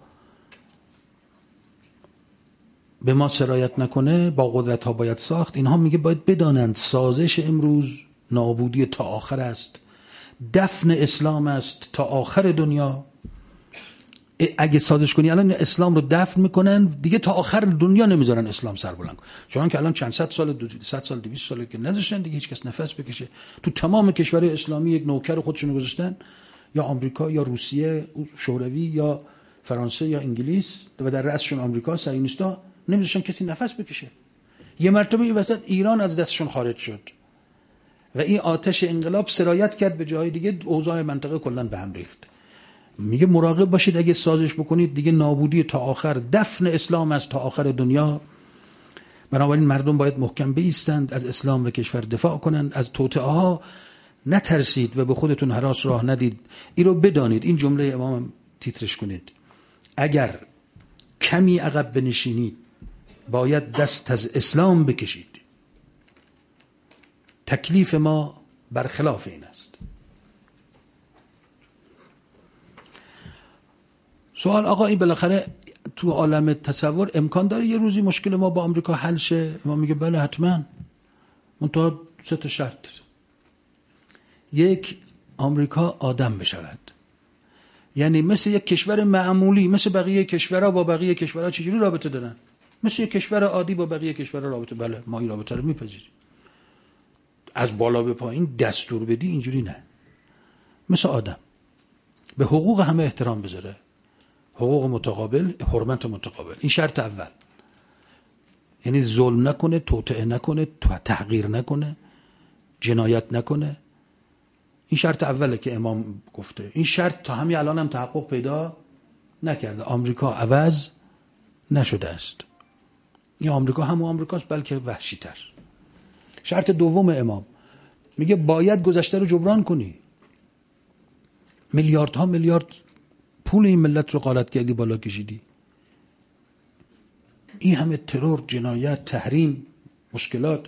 به ما سرایت نکنه، با قدرت ها باید ساخت. اینها میگه باید بدانند سازش امروز نابودی تا آخر است، دفن اسلام است تا آخر دنیا. اگه سازش کنی الان اسلام رو دفن میکنن، دیگه تا آخر دنیا نمیذارن اسلام سر بلند کنه. چون که الان چند صد سال، 100 سال، 200 ساله که نذاشتن دیگه هیچ کس نفس بکشه. تو تمام کشورهای اسلامی یک نوکر خودشونو گذاشتن، یا آمریکا یا روسیه شوروی یا فرانسه یا انگلیس، و در رأسشون آمریکا صهیونیستا، نمیذاشتن کسی نفس بکشه. یه مرتبه این وسط ایران از دستشون خارج شد و این آتش انقلاب سرایت کرد به جای دیگه، اوضاع منطقه کلا به هم ریخت. میگه مراقب باشید اگه سازش بکنید دیگه نابودی تا آخر، دفن اسلام است تا آخر دنیا. بنابراین مردم باید محکم بایستند، از اسلام و کشور دفاع کنند، از توطئه ها نترسید و به خودتون هراس راه ندید. این رو بدانید، این جمله امام تیترش کنید. اگر کمی عقب بنشینید باید دست از اسلام بکشید. تکلیف ما برخلاف این است. سوال آقا این بالاخره تو عالم تصور امکان داره یه روزی مشکل ما با آمریکا حل شه؟ ما میگه بله حتما، منتها 3 تا شرط داره. یک، آمریکا آدم بشود، یعنی مثل یک کشور معمولی، مثل بقیه کشورها با بقیه کشورها چجوری رابطه دارن، مثل یک کشور عادی با بقیه کشورها رابطه. بله ما این رابطه رو میپذیریم. از بالا به پایین دستور بدی اینجوری نه، مثل آدم به حقوق همه احترام بذاره، حقوق متقابل، حرمت متقابل. این شرط اول. یعنی ظلم نکنه، توطئه نکنه، تحقیر نکنه، جنایت نکنه. این شرط اوله که امام گفته. این شرط تا همین الان هم تحقق پیدا نکرده. آمریکا عوض نشده است. این آمریکا همون آمریکاست، بلکه وحشی تر. شرط دوم امام میگه باید گذشته رو جبران کنی. میلیاردها میلیارد پول این ملت رو غارت کردی، بالا کشیدی. این همه ترور، جنایت، تحریم، مشکلات،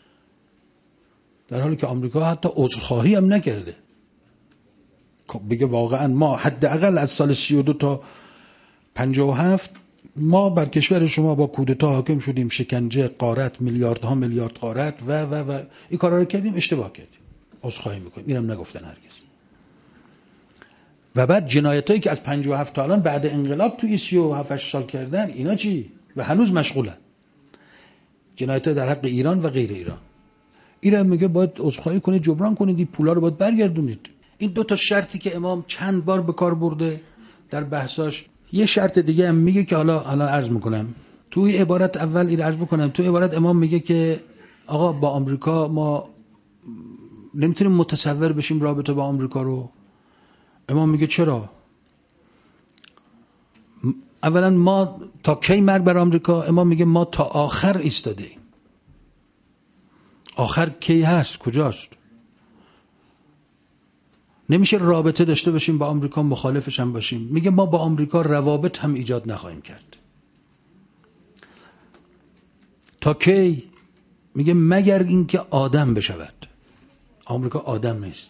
در حالی که آمریکا حتی عذرخواهی هم نکرده. بگه واقعا ما حداقل از سال 32 تا 57 ما بر کشور شما با کودتا حاکم شدیم، شکنجه، غارت، میلیاردها میلیارد غارت و این کارا رو کردیم، اشتباه کردیم، عذرخواهی میکنیم. اینم نگفتن هرگز. و بعد جنایتایی که از 57 تا الان بعد انقلاب توی 37 سال کردن، اینا چی؟ و هنوز مشغولن. جنایت‌ها در حق ایران و غیر ایران. ایران میگه باید عذرخواهی کنید، جبران کنید، این پولا رو باید برگردونید. این دو تا شرطی که امام چند بار به کار برده در بحثاش. یه شرط دیگه هم میگه که حالا عرض میکنم. توی عبارت اول این عرض میکنم، توی عبارت امام میگه که آقا با آمریکا ما نمیتونیم متصور بشیم رابطه با آمریکا رو. امام میگه چرا؟ اولا ما تا کی مرگ بر آمریکا؟ امام میگه ما تا آخر ایستاده ایم. آخر کی هست؟ کجاست؟ نمیشه رابطه داشته باشیم با آمریکا، مخالفش هم باشیم. میگه ما با آمریکا روابط هم ایجاد نخواهیم کرد. تا کی؟ میگه مگر اینکه آدم بشود. آمریکا آدم نیست،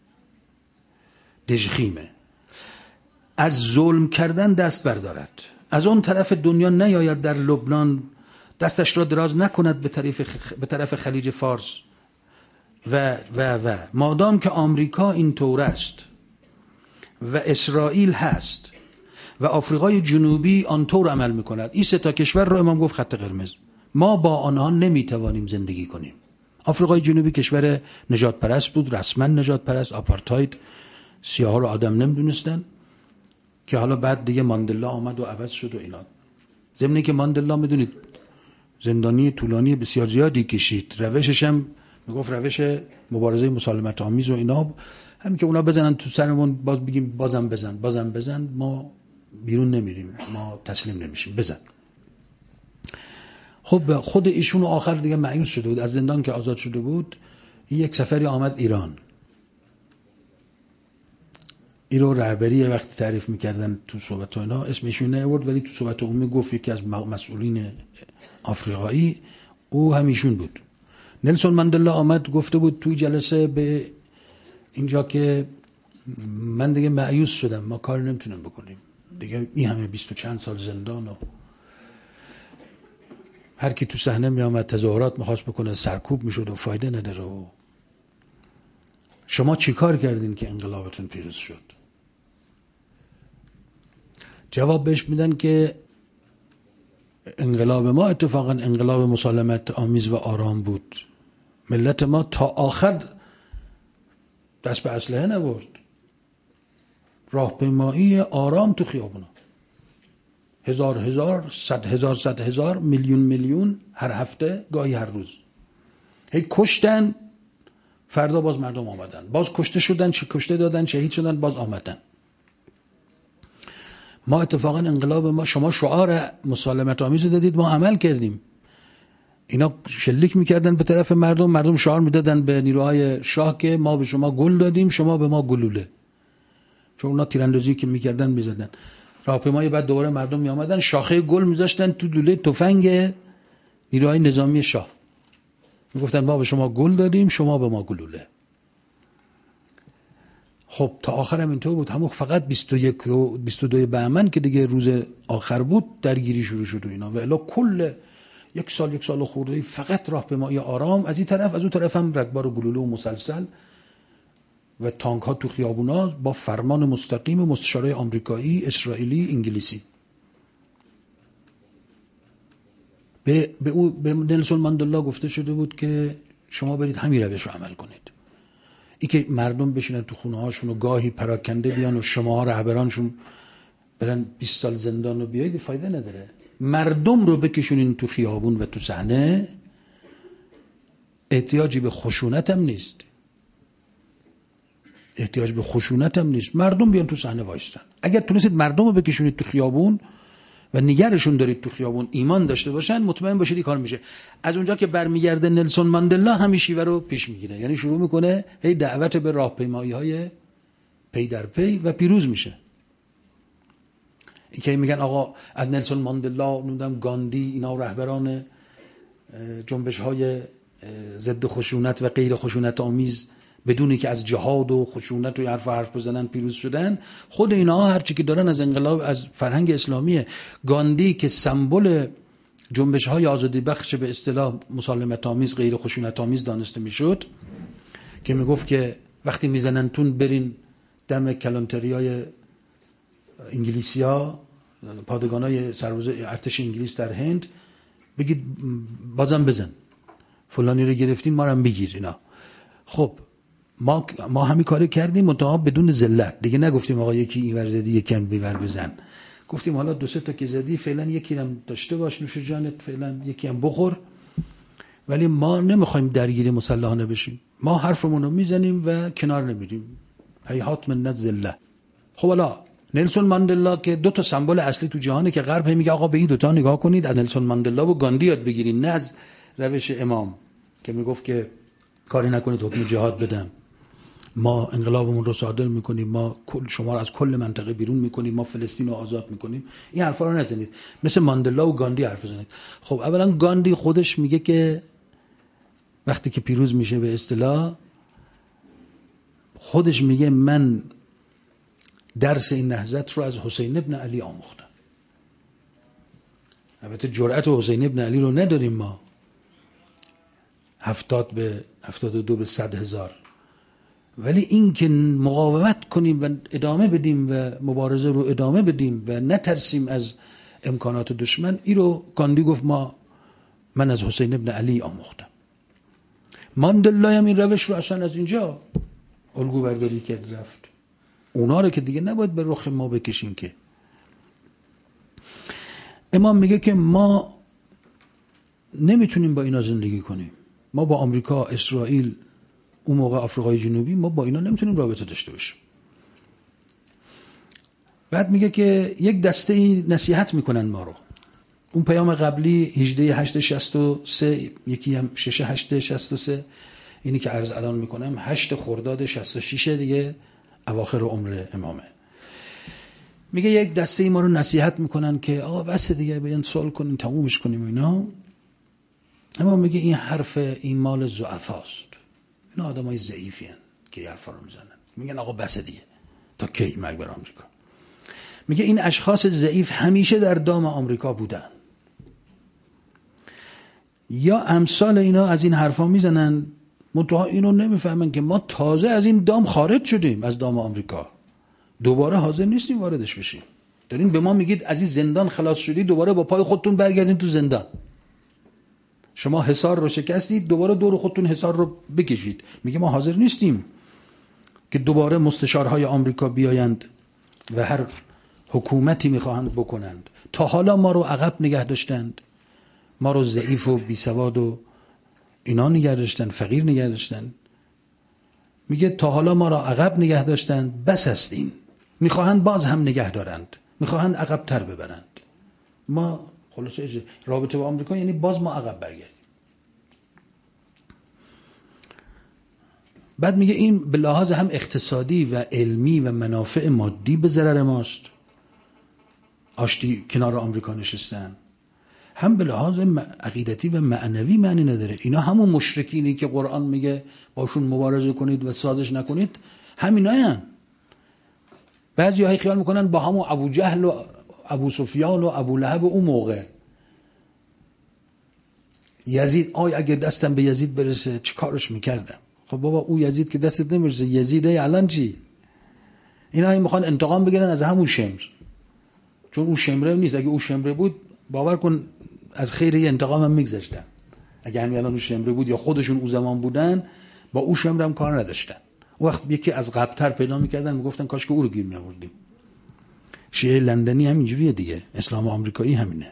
دژخیمه. از ظلم کردن دست بردارد، از اون طرف دنیا نیاید، در لبنان دستش را دراز نکند به طرف خلیج فارس و مادام که آمریکا این طور است و اسرائیل هست و آفریقای جنوبی آنطور عمل میکند، این سه تا کشور رو امام گفت خط قرمز، ما با آنها نمیتوانیم زندگی کنیم. آفریقای جنوبی کشور نجات پرست بود، رسما نجات پرست، آپارتاید، سیاها رو آدم نمیدونستن، که حالا بعد دیگه ماندلا آمد و عوض شد و اینا. ضمن که ماندلا میدونید زندانی طولانی بسیار زیادی کشید، روشش هم میگفت روش مبارزه مسالمت آمیز و اینا، همین که اونا بزنن تو سرمون باز بگیم بازم بزن، ما بیرون نمیریم، ما تسلیم نمیشیم، بزن. خب خود ایشون آخر دیگه مایوس شده بود، از زندان که آزاد شده بود، یک سفری آمد ایران. این رو رهبری وقتی تعریف میکردن تو صحبت ها اینا اسمشون نیورد، ولی تو صحبت عمومی گفت یکی از مسئولین آفریقایی او همیشون بود. نلسون ماندلا آمد گفته بود توی جلسه به اینجا که من دیگه مایوس شدم، ما کار نمیتونیم بکنیم دیگه، این همه 20 و چند سال زندان و هر کی تو صحنه می آمد تظاهرات میخواست بکنه سرکوب میشد و فایده نداره. و شما چی کار کردین که انقلابتون پیروز شد؟ جواب بهش میدن که انقلاب ما اتفاقا انقلاب مسالمت آمیز و آرام بود. ملت ما تا آخر دست به اسلحه نبرد. راهپیمایی آرام تو خیابونا، هزار صد هزار میلیون هر هفته، گاهی هر روز. هی کشتن، فردا باز مردم آمدن، باز کشته شدن، کشته دادن، شهید شدن، باز آمدن. ما اتفاقا انقلاب ما، شما شعار مسالمت آمیز دادید، ما عمل کردیم. اینا شلیک میکردن به طرف مردم شعار میدادن به نیروهای شاه که ما به شما گل دادیم، شما به ما گلوله. چون اونا تیراندازی که میکردن میزدن. راهپیمایی بعد دوباره مردم میآمدن، شاخه گل میذاشتن تو لوله تفنگ نیروهای نظامی شاه، میگفتن ما به شما گل دادیم، شما به ما گلوله. خب تا آخر هم اینطور بود. همون فقط 21 و 22 بهمن که دیگه روز آخر بود درگیری شروع شد و اینا، و الا کل یک سال خورده فقط راهپیمایی آرام، از این طرف از اون طرف هم رگبار و گلوله و مسلسل و تانک ها تو خیابونا با فرمان مستقیم مستشارای آمریکایی، اسرائیلی، انگلیسی. به نلسون ماندلا گفته شده بود که شما برید همین روش رو عمل کنید. ای که مردم بشینن تو خونه هاشون و گاهی پراکنده بیان و شما رهبرانشون برن 20 سال زندان و بیایید، فایده نداره. مردم رو بکشونین تو خیابون و تو صحنه، احتیاجی به خشونت هم نیست. مردم بیان تو صحنه وایستن. اگر تونستید مردم رو بکشونید تو خیابون و نگرشون دارید تو خیابون، ایمان داشته باشن، مطمئن باشید این کار میشه. از اونجا که برمیگرده نلسون ماندلا همیشه رو پیش میگیره، یعنی شروع میکنه هی دعوت به راهپیمایی های پی در پی و پیروز میشه. این که میگن آقا از نلسون ماندلا نمیدونم گاندی اینا رهبران جنبش های ضد خشونت و غیر خشونت آمیز بدونی که از جهاد و خشونت و حرف بزنن پیروز شدن، خود اینا هرچی که دارن از انقلاب از فرهنگ اسلامیه. گاندی که سمبل جنبش های آزادی بخش به اصطلاح مسالمت آمیز غیر خشونت آمیز دانسته میشد، که میگفت که وقتی میزنن تون برین دم کلانتریای انگلیسیا، پادگانای سرباز ارتش انگلیس در هند، بگید بازم بزن فلانی رو گرفتیم ما رو هم بگیر اینا. خب ما همین کارو کردیم منتها بدون ذلت دیگه. نگفتیم آقا یکی اینور زدی یکی هم بیور بزن، گفتیم حالا 2-3 تا که زدی فعلا یکی هم داشته باش نوش جانت، فعلا یکی هم بخور، ولی ما نمیخوایم درگیری مسلحانه بشیم، ما حرفمون رو میزنیم و کنار نمیریم. هیهات من ذله. خب حالا نلسون ماندلا که 2 تا سمبل اصلی تو جهانه که غرب میگه آقا به این 2 تا نگاه کنید، از نلسون ماندلا و گاندی یاد بگیرید، نه از روش امام که میگفت که کاری نکنید حکم جهاد بدم، ما انقلابمون رو صادر میکنیم، ما شما رو از کل منطقه بیرون میکنیم، ما فلسطین رو آزاد میکنیم. این حرفا رو نزنید، مثل ماندلا و گاندی حرف بزنید. خب اولا گاندی خودش میگه که وقتی که پیروز میشه به اصطلاح، خودش میگه من درس این نهضت رو از حسین ابن علی آموختم. البته جرأت حسین ابن علی رو نداریم ما، 70 به 72 به 100,000، ولی این که مقاومت کنیم و ادامه بدیم و مبارزه رو ادامه بدیم و نترسیم از امکانات دشمن، این رو گاندی گفت من از حسین ابن علی آموختم. ماندلا هم این روش رو اصلا از اینجا الگو برداری کرد رفت. اونا رو که دیگه نباید به رخ ما بکشیم. که امام میگه که ما نمیتونیم با اینا زندگی کنیم، ما با آمریکا، اسرائیل، اون موقع آفریقای جنوبی، ما با اینا نمیتونیم رابطه داشته باشیم. بعد میگه که یک دسته ای نصیحت میکنن ما رو. اون پیام قبلی 18/8/63، یکی هم 6/8/63، اینی که عرض الان میکنم 8 خرداد 66 دیگه اواخر عمر امامه. میگه یک دسته ای ما رو نصیحت میکنن که آقا بس دیگه بیان سوال کنین تمومش کنیم اینا. اما میگه این حرف این مال ضعفاست، اینا آدمای ضعیفی ان که حرفا رو میزنن. میگن آقا بس دیگه تا کی مرگ بر آمریکا. میگه این اشخاص ضعیف همیشه در دام آمریکا بودن، یا امثال اینا از این حرفا میزنن منتها اینو نمیفهمن که ما تازه از این دام خارج شدیم، از دام آمریکا دوباره حاضر نیستیم واردش بشیم. دارین به ما میگید از این زندان خلاص شدید، دوباره با پای خودتون برگردین تو زندان. شما حصار رو شکستید، دوباره دور خودتون حصار رو بکشید. میگه ما حاضر نیستیم که دوباره مستشارهای آمریکا بیایند و هر حکومتی میخواهند بکنند. تا حالا ما رو عقب نگه داشتند، ما رو ضعیف و بیسواد و اینا نگه داشتن، فقیر نگه داشتن. میگه تا حالا ما را عقب نگه داشتند، بس است این. میخواهند باز هم نگه دارند، میخواهند عقب تر ببرند. ما خلاصه رابطه با آمریکا یعنی باز ما عقب برگردیم. بعد میگه این به لحاظ هم اقتصادی و علمی و منافع مادی به ضرر ماست، آشتی کنار آمریکا نشستن، هم به لحاظ عقیدتی و معنوی معنی نداره. اینا همون مشرکینی که قرآن میگه باشون مبارزه کنید و سازش نکنید، همیناین. بعضی های خیال میکنن با همون ابو جهل و ابو سفیان و ابو لهب و اون موقع یزید، اگه دستم به یزید برسه چی کارش میکردم. خب بابا او یزید که دستت نمیرسه، یزیده الان چی؟ اینا میخوان انتقام بگیرن از همون شمر، چون اون شمره نیست. اگه اون شمره بود باور کن از خیر انتقام هم میگذاشتن. اگه همین الان اون شمره بود یا خودشون اون زمان بودن، با اون شمره هم کار نداشتن. اون وقت یکی از قبل‌تر پیدا میکردن، میگفتن کاش که او رو گیر میآوردیم. شیعه لندنی هم اینجوریه دیگه، اسلام آمریکایی همینه.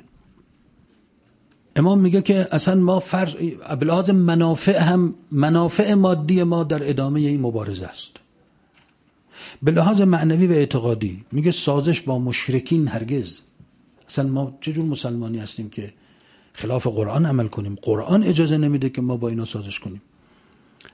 امام میگه که اصلا ما فرض بلحاظ منافع هم منافع مادی ما در ادامه این مبارزه است. به لحاظ معنوی و اعتقادی میگه سازش با مشرکین هرگز. اصلا ما چه جور مسلمانی هستیم که خلاف قرآن عمل کنیم؟ قرآن اجازه نمیده که ما با اینا سازش کنیم.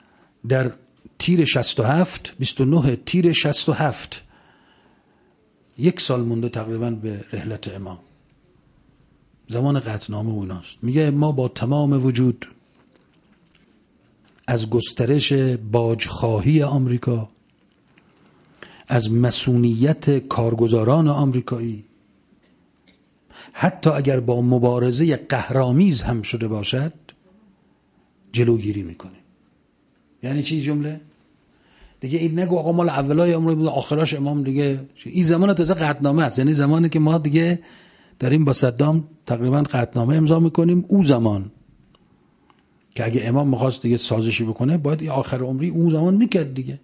در تیر 67 29 تیر 67 1 سال مونده تقریبا به رحلت امام، زمان قطعنامه و ایناست. میگه ما با تمام وجود از گسترش باجخواهی آمریکا، از مصونیت کارگزاران آمریکایی، حتی اگر با مبارزه قهرآمیز هم شده باشد، جلوگیری میکنه. یعنی چی جمله؟ دیگه این نگو آقا مال اولای عمر بود آخراش امام دیگه. این زمان تازه قطعنامه است، یعنی زمانی که ما دیگه داریم با صدام تقریبا قطعنامه امضا میکنیم. او زمان که اگه امام میخواست دیگه سازشی بکنه باید این آخر عمری اون زمان میکرد دیگه.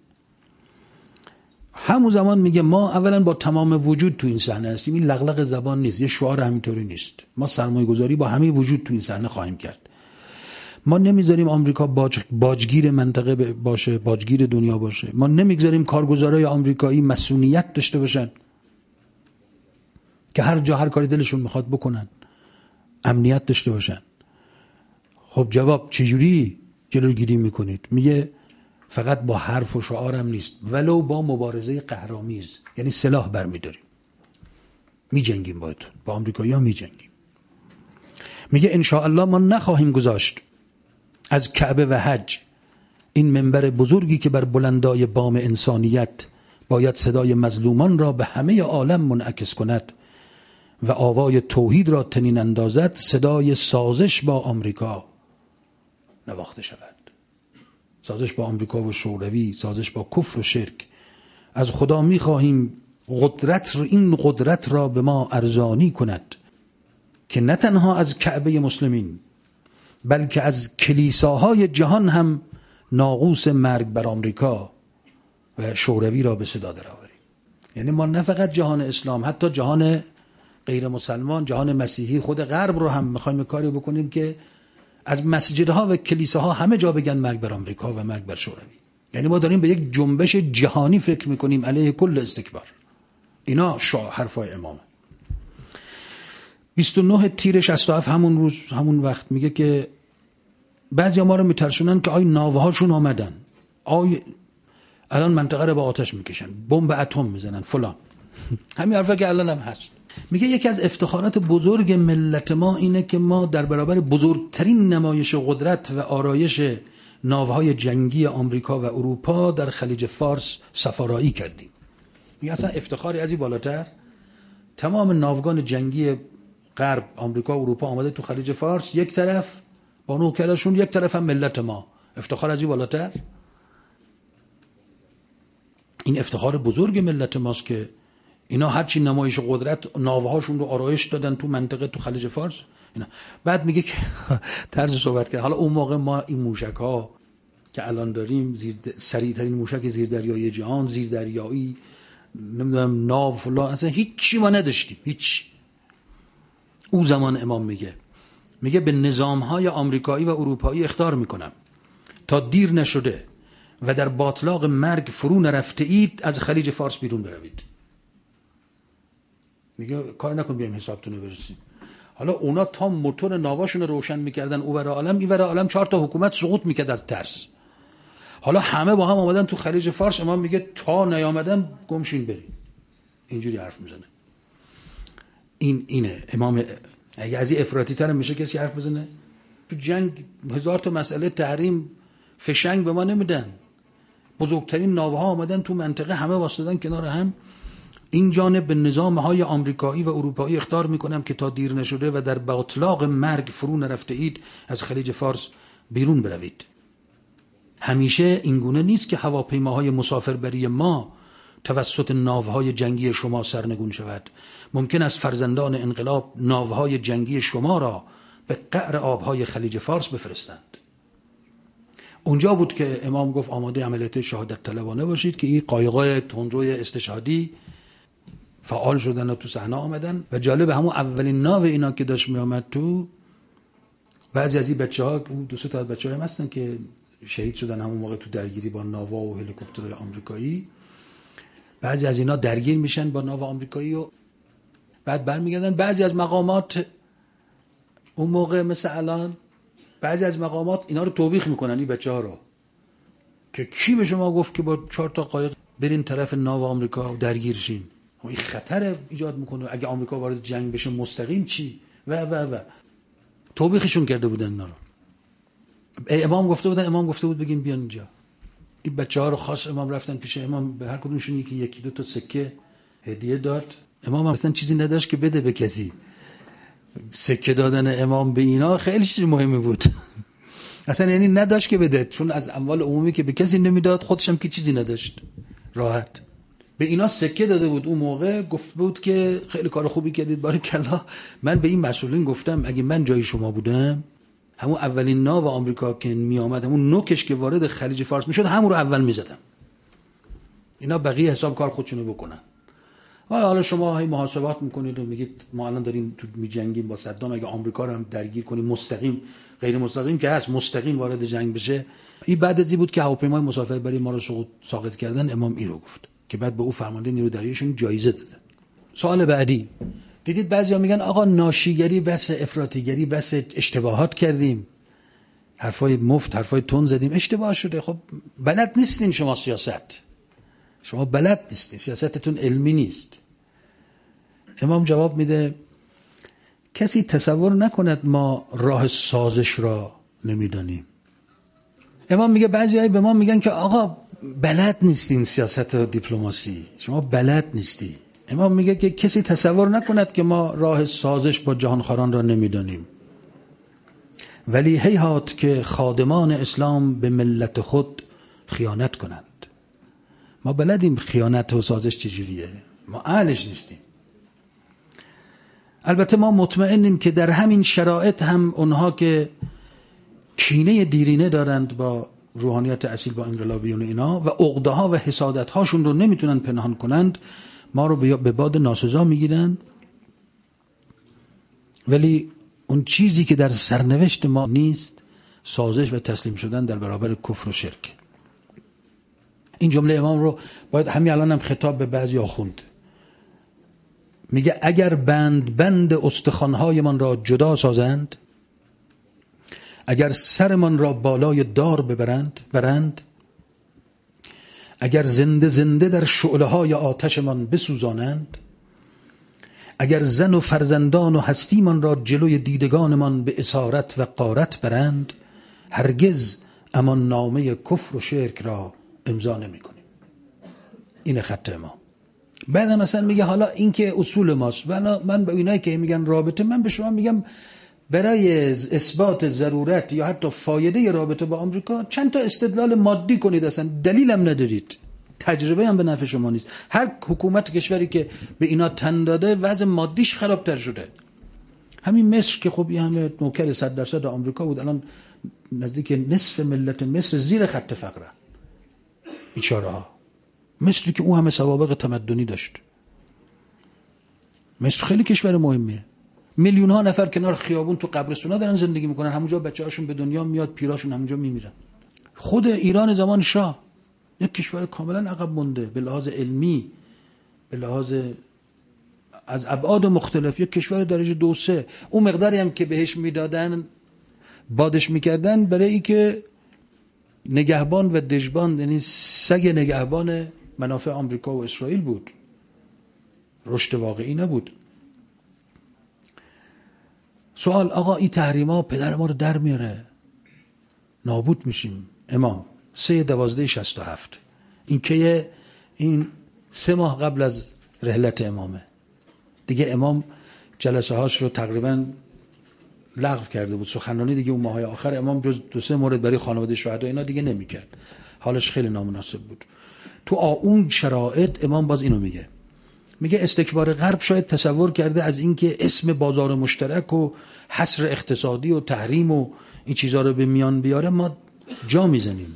همون زمان میگه ما اولا با تمام وجود تو این صحنه هستیم. این لغلق زبان نیست، یه شعار همینطوری نیست. ما سرمایه گذاری با همه وجود تو این صحنه خواهیم کرد. ما نمیذاریم آمریکا باجگیر منطقه باشه، باجگیر دنیا باشه. ما نمیگذاریم کارگزارای آمریکایی مسئولیت داشته باشن که هر جا هر کاری دلشون میخواد بکنن، امنیت داشته باشن. خب جواب چجوری جلوگیری میکنید؟ میگه فقط با حرف و شعارم نیست، ولو با مبارزه قهرآمیز، یعنی سلاح برمیداریم، میجنگیم با آمریکایی‌ها میجنگیم. میگه ان شاء الله ما نخواهیم گذاشت از کعبه و حج، این منبر بزرگی که بر بلندای بام انسانیت باید صدای مظلومان را به همه عالم منعکس کند و آوای توحید را تنین اندازد، صدای سازش با آمریکا نواخته شود. سازش با آمریکا و شوروی، سازش با کفر و شرک. از خدا می‌خواهیم این قدرت را به ما ارزانی کند که نه تنها از کعبه مسلمین بلکه از کلیساهای جهان هم ناقوس مرگ بر آمریکا و شوروی را به صدا درآوریم. یعنی ما نه فقط جهان اسلام، حتی جهان غیر مسلمان، جهان مسیحی، خود غرب رو هم می‌خوایم کاری بکنیم که از مسجدها و کلیساها همه جا بگن مرگ بر آمریکا و مرگ بر شوروی. یعنی ما داریم به یک جنبش جهانی فکر میکنیم علیه کل استکبار. اینا حرفای امامه. 29 تیر 67 همون روز همون وقت میگه که بعضی ما رو میترسونن که ناوه هاشون آمدن، الان منطقه رو با آتش میکشن، بمب اتم میزنن فلان. همین حرفا که الان هم هست. میگه یکی از افتخارات بزرگ ملت ما اینه که ما در برابر بزرگترین نمایش قدرت و آرایش ناوهای جنگی آمریکا و اروپا در خلیج فارس سفارایی کردیم. میگه اصلا افتخاری از این بالاتر؟ تمام ناوگان جنگی غرب، آمریکا و اروپا آمده تو خلیج فارس، یک طرف با نوکرشون، یک طرف هم ملت ما. افتخار از این بالاتر؟ این افتخار بزرگ ملت ماست که اینا هرچی نمایش قدرت ناوهاشون رو آرایش دادن تو منطقه تو خلیج فارس. اینا بعد میگه که طرز صحبت کرد، حالا اون موقع ما این موشک ها که الان داریم، سریع ترین موشک زیردریایی جهان، زیردریایی، نمیدونم ناو فلان، اصلا هیچی ما نداشتیم، هیچ. او زمان امام میگه به نظام های آمریکایی و اروپایی اخطار میکنم تا دیر نشده و در باطلاق مرگ فرو نرفته اید از خلیج فارس بیرون بروید. میگه کار نکن بیایم حسابتون رو برسیم. حالا اونا تا موتور ناواشون رو روشن میکردن اونور عالم اینور عالم 4 تا حکومت سقوط میکرد از ترس. حالا همه با هم اومدن تو خلیج فارس، امام میگه تا نیامدن گمشین بریم. اینجوری حرف میزنه. اینه امام. اگه از این افراطی تر میشه کسی حرف بزنه؟ تو جنگ 1000 تا مسئله تحریم فشنگ به ما نمیدن. بزرگترین ناوها آمدن تو منطقه، همه واسطدن کنار هم. این جانب به نظام‌های آمریکایی و اروپایی اخطار میکنم که تا دیر نشده و در باطلاق مرگ فرو نرفته اید از خلیج فارس بیرون بروید. همیشه اینگونه نیست که هواپیماهای مسافربری ما توسط ناوهای جنگی شما سرنگون شود. ممکن است فرزندان انقلاب ناوهای جنگی شما را به قعر آبهای خلیج فارس بفرستند. اونجا بود که امام گفت آماده عملیات شهادت طلبانه باشید، که این قایقای تندروی استشهادی فعال شدن و تو صحنه آمدن. و جالب همون اولین ناو اینا که داشت می آمد تو، بعضی از این بچه‌ها، 200 تا بچه‌ها هم هستن که شهید شدن همون موقع تو درگیری با ناوا و هلیکوپترهای آمریکایی. بعضی از اینا درگیر میشن با ناو آمریکایی و بعد برمیگردن. بعضی از مقامات اون موقع مثل الان، بعضی از مقامات اینا رو توبیخ میکنن، این بچه‌ها رو، که کی به شما گفت که با 4 تا قایق برین طرف ناو آمریکا درگیر شین؟ این خطر ایجاد میکنه اگه آمریکا وارد جنگ بشه مستقیم چی و توبیخشون کرده بودن اینا رو. امام گفته بود بگین بیان اینجا. این بچه‌ها رو خاص امام رفتن پیش امام، به هر کدومشون یکی دو تا سکه هدیه داد. امام هم اصلا چیزی نداشت که بده به کسی. سکه دادن امام به اینا خیلی چیز مهمی بود. اصلا یعنی نداشت که بده، چون از اموال عمومی که به کسی نمیداد، خودش هم که چیزی نداشت، راحت به اینا سکه داده بود. اون موقع گفت بود که خیلی کار خوبی کردید بارکالله. من به این مسئولین گفتم اگه من جای شما بودم، همون اولین ناو آمریکا که می آمد، همون نوکش که وارد خلیج فارس میشد، همون رو اول میزدم. اینا بقیه حساب کار خودشونو بکنن. حالا شما هی محاسبات میکنید و میگید ما الان داریم تو میجنگیم با صدام، اگه آمریکا رو هم درگیر کنیم مستقیم، غیر مستقیم که هست، مستقیم وارد جنگ بشه. این بعد از این بود که هواپیمای مسافربری ما رو ساقط کردن. امام این رو گفت که بعد به او فرمانده نیرو دریایشون جایزه دادن. سوال بعدی، دیدید بعضیا میگن آقا ناشیگری بس، افراطیگری بس، اشتباهات کردیم، حرفای مفت، حرفای تون زدیم، اشتباه شده. خب بلد نیستین شما سیاست، شما بلد نیستین، سیاستتون علمی نیست. امام جواب میده کسی تصور نکند ما راه سازش را نمیدانیم. امام میگه بعضیایی به ما میگن که آقا بلد نیستین سیاست و دیپلماسی، شما بلد نیستی. امام میگه که کسی تصور نکند که ما راه سازش با جهانخواران را نمیدانیم، ولی هیهات که خادمان اسلام به ملت خود خیانت کنند. ما بلدیم خیانت و سازش چجوریه، ما اهلش نیستیم. البته ما مطمئنیم که در همین شرایط هم اونها که کینه دیرینه دارند با روحانیت اصیل، با انقلابیون اینا، و عقده ها و حسادت هاشون رو نمیتونن پنهان کنند، ما رو به باد ناسزا میگیرن. ولی اون چیزی که در سرنوشت ما نیست سازش و تسلیم شدن در برابر کفر و شرک. این جمله امام رو باید همین الان هم خطاب به بعضی ها خوند. میگه اگر بند استخوان‌های من را جدا سازند، اگر سرمان را بالای دار برند، اگر زنده زنده در شعله‌های آتشمان بسوزانند، اگر زن و فرزندان و هستیمان را جلوی دیدگانمان به اسارت و غارت برند، هرگز امان نامه کفر و شرک را امضا نمی‌کنیم. این خط امام. بعد مثلا میگه حالا این که اصول ماست، و من به اینایی که میگن رابطه، من به شما میگم برای اثبات ضرورت یا حتی فایده رابطه با آمریکا چند تا استدلال مادی کنید، اصلا دلیل هم ندارید، تجربه هم به نفع شما نیست. هر حکومت کشوری که به اینا تن داده وضع مادیش خرابتر شده. همین مصر که خب این همه نوکر 100% آمریکا بود، الان نزدیک نصف ملت مصر زیر خط فقره. بیچاره ها. مصری که اون همه سوابق تمدنی داشت. مصر خیلی کشور مهمیه. میلیون ها نفر کنار خیابون تو قبرستونا دارن زندگی میکنن، همونجا بچه‌هاشون به دنیا میاد، پیراشون همونجا میمیرن. خود ایران زمان شاه یک کشور کاملا عقب مونده به لحاظ علمی، به لحاظ از ابعاد مختلف، یک کشور درجه 2-3. اون مقداری هم که بهش میدادن بادش میکردن برای ای که نگهبان و دژبان، یعنی سگ نگهبان منافع آمریکا و اسرائیل بود. رشد واقعی نبود. سوال آقا این تحریما پدر ما رو در میاره، نابود میشیم. امام 3/12/67 این که این 3 ماه قبل از رحلت امامه دیگه. امام جلسه هاش رو تقریبا لغو کرده بود، سخنرانی دیگه اون ماهای آخر امام جز 2-3 مورد برای خانواده شهدا اینا دیگه نمیکرد، حالش خیلی نامناسب بود. تو اون شرایط امام باز اینو میگه استکبار غرب شاید تصور کرده از اینکه اسم بازار مشترک و حصر اقتصادی و تحریم و این چیزا رو به میان بیاره ما جا میزنیم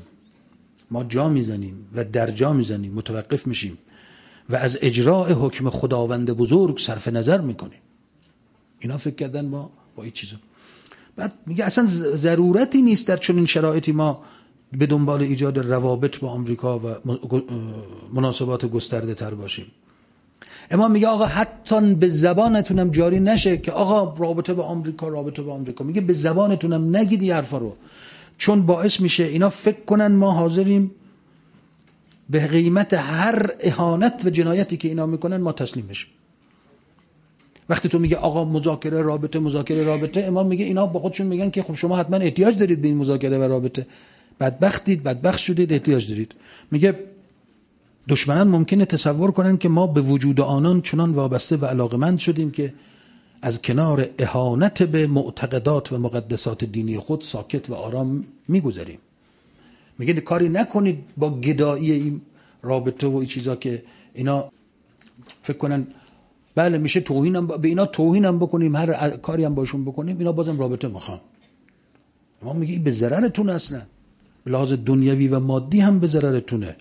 و در جا میزنیم، متوقف میشیم و از اجراء حکم خداوند بزرگ صرف نظر میکنیم. اینا فکر کردن ما با این چیزا. بعد میگه اصلا ضرورتی نیست در چنین شرایطی ما به دنبال ایجاد روابط با آمریکا و مناسبات گسترده تر باشیم. امام میگه آقا حتی به زبانتونم جاری نشه که آقا رابطه با آمریکا. میگه به زبانتونم نگید این حرفا رو، چون باعث میشه اینا فکر کنن ما حاضریم به قیمت هر اهانت و جنایتی که اینا میکنن ما تسلیم بشیم. وقتی تو میگه آقا مذاکره رابطه، امام میگه اینا با خودشون میگن که خب شما حتما احتیاج دارید به این مذاکره و رابطه، بدبخت شدید، احتیاج دارید. میگه دشمنان ممکنه تصور کنن که ما به وجود آنان چنان وابسته و علاقمند شدیم که از کنار اهانت به معتقدات و مقدسات دینی خود ساکت و آرام میگذاریم. میگه کاری نکنید با گدایی این رابطه و این چیزا که اینا فکر کنن بله میشه توهینم به اینا توهینم بکنیم، هر کاری هم باشون بکنیم اینا بازم رابطه میخوان. ما میگه این به ضررتون، اصلا به لحاظ دنیوی و مادی هم به ضررتونه.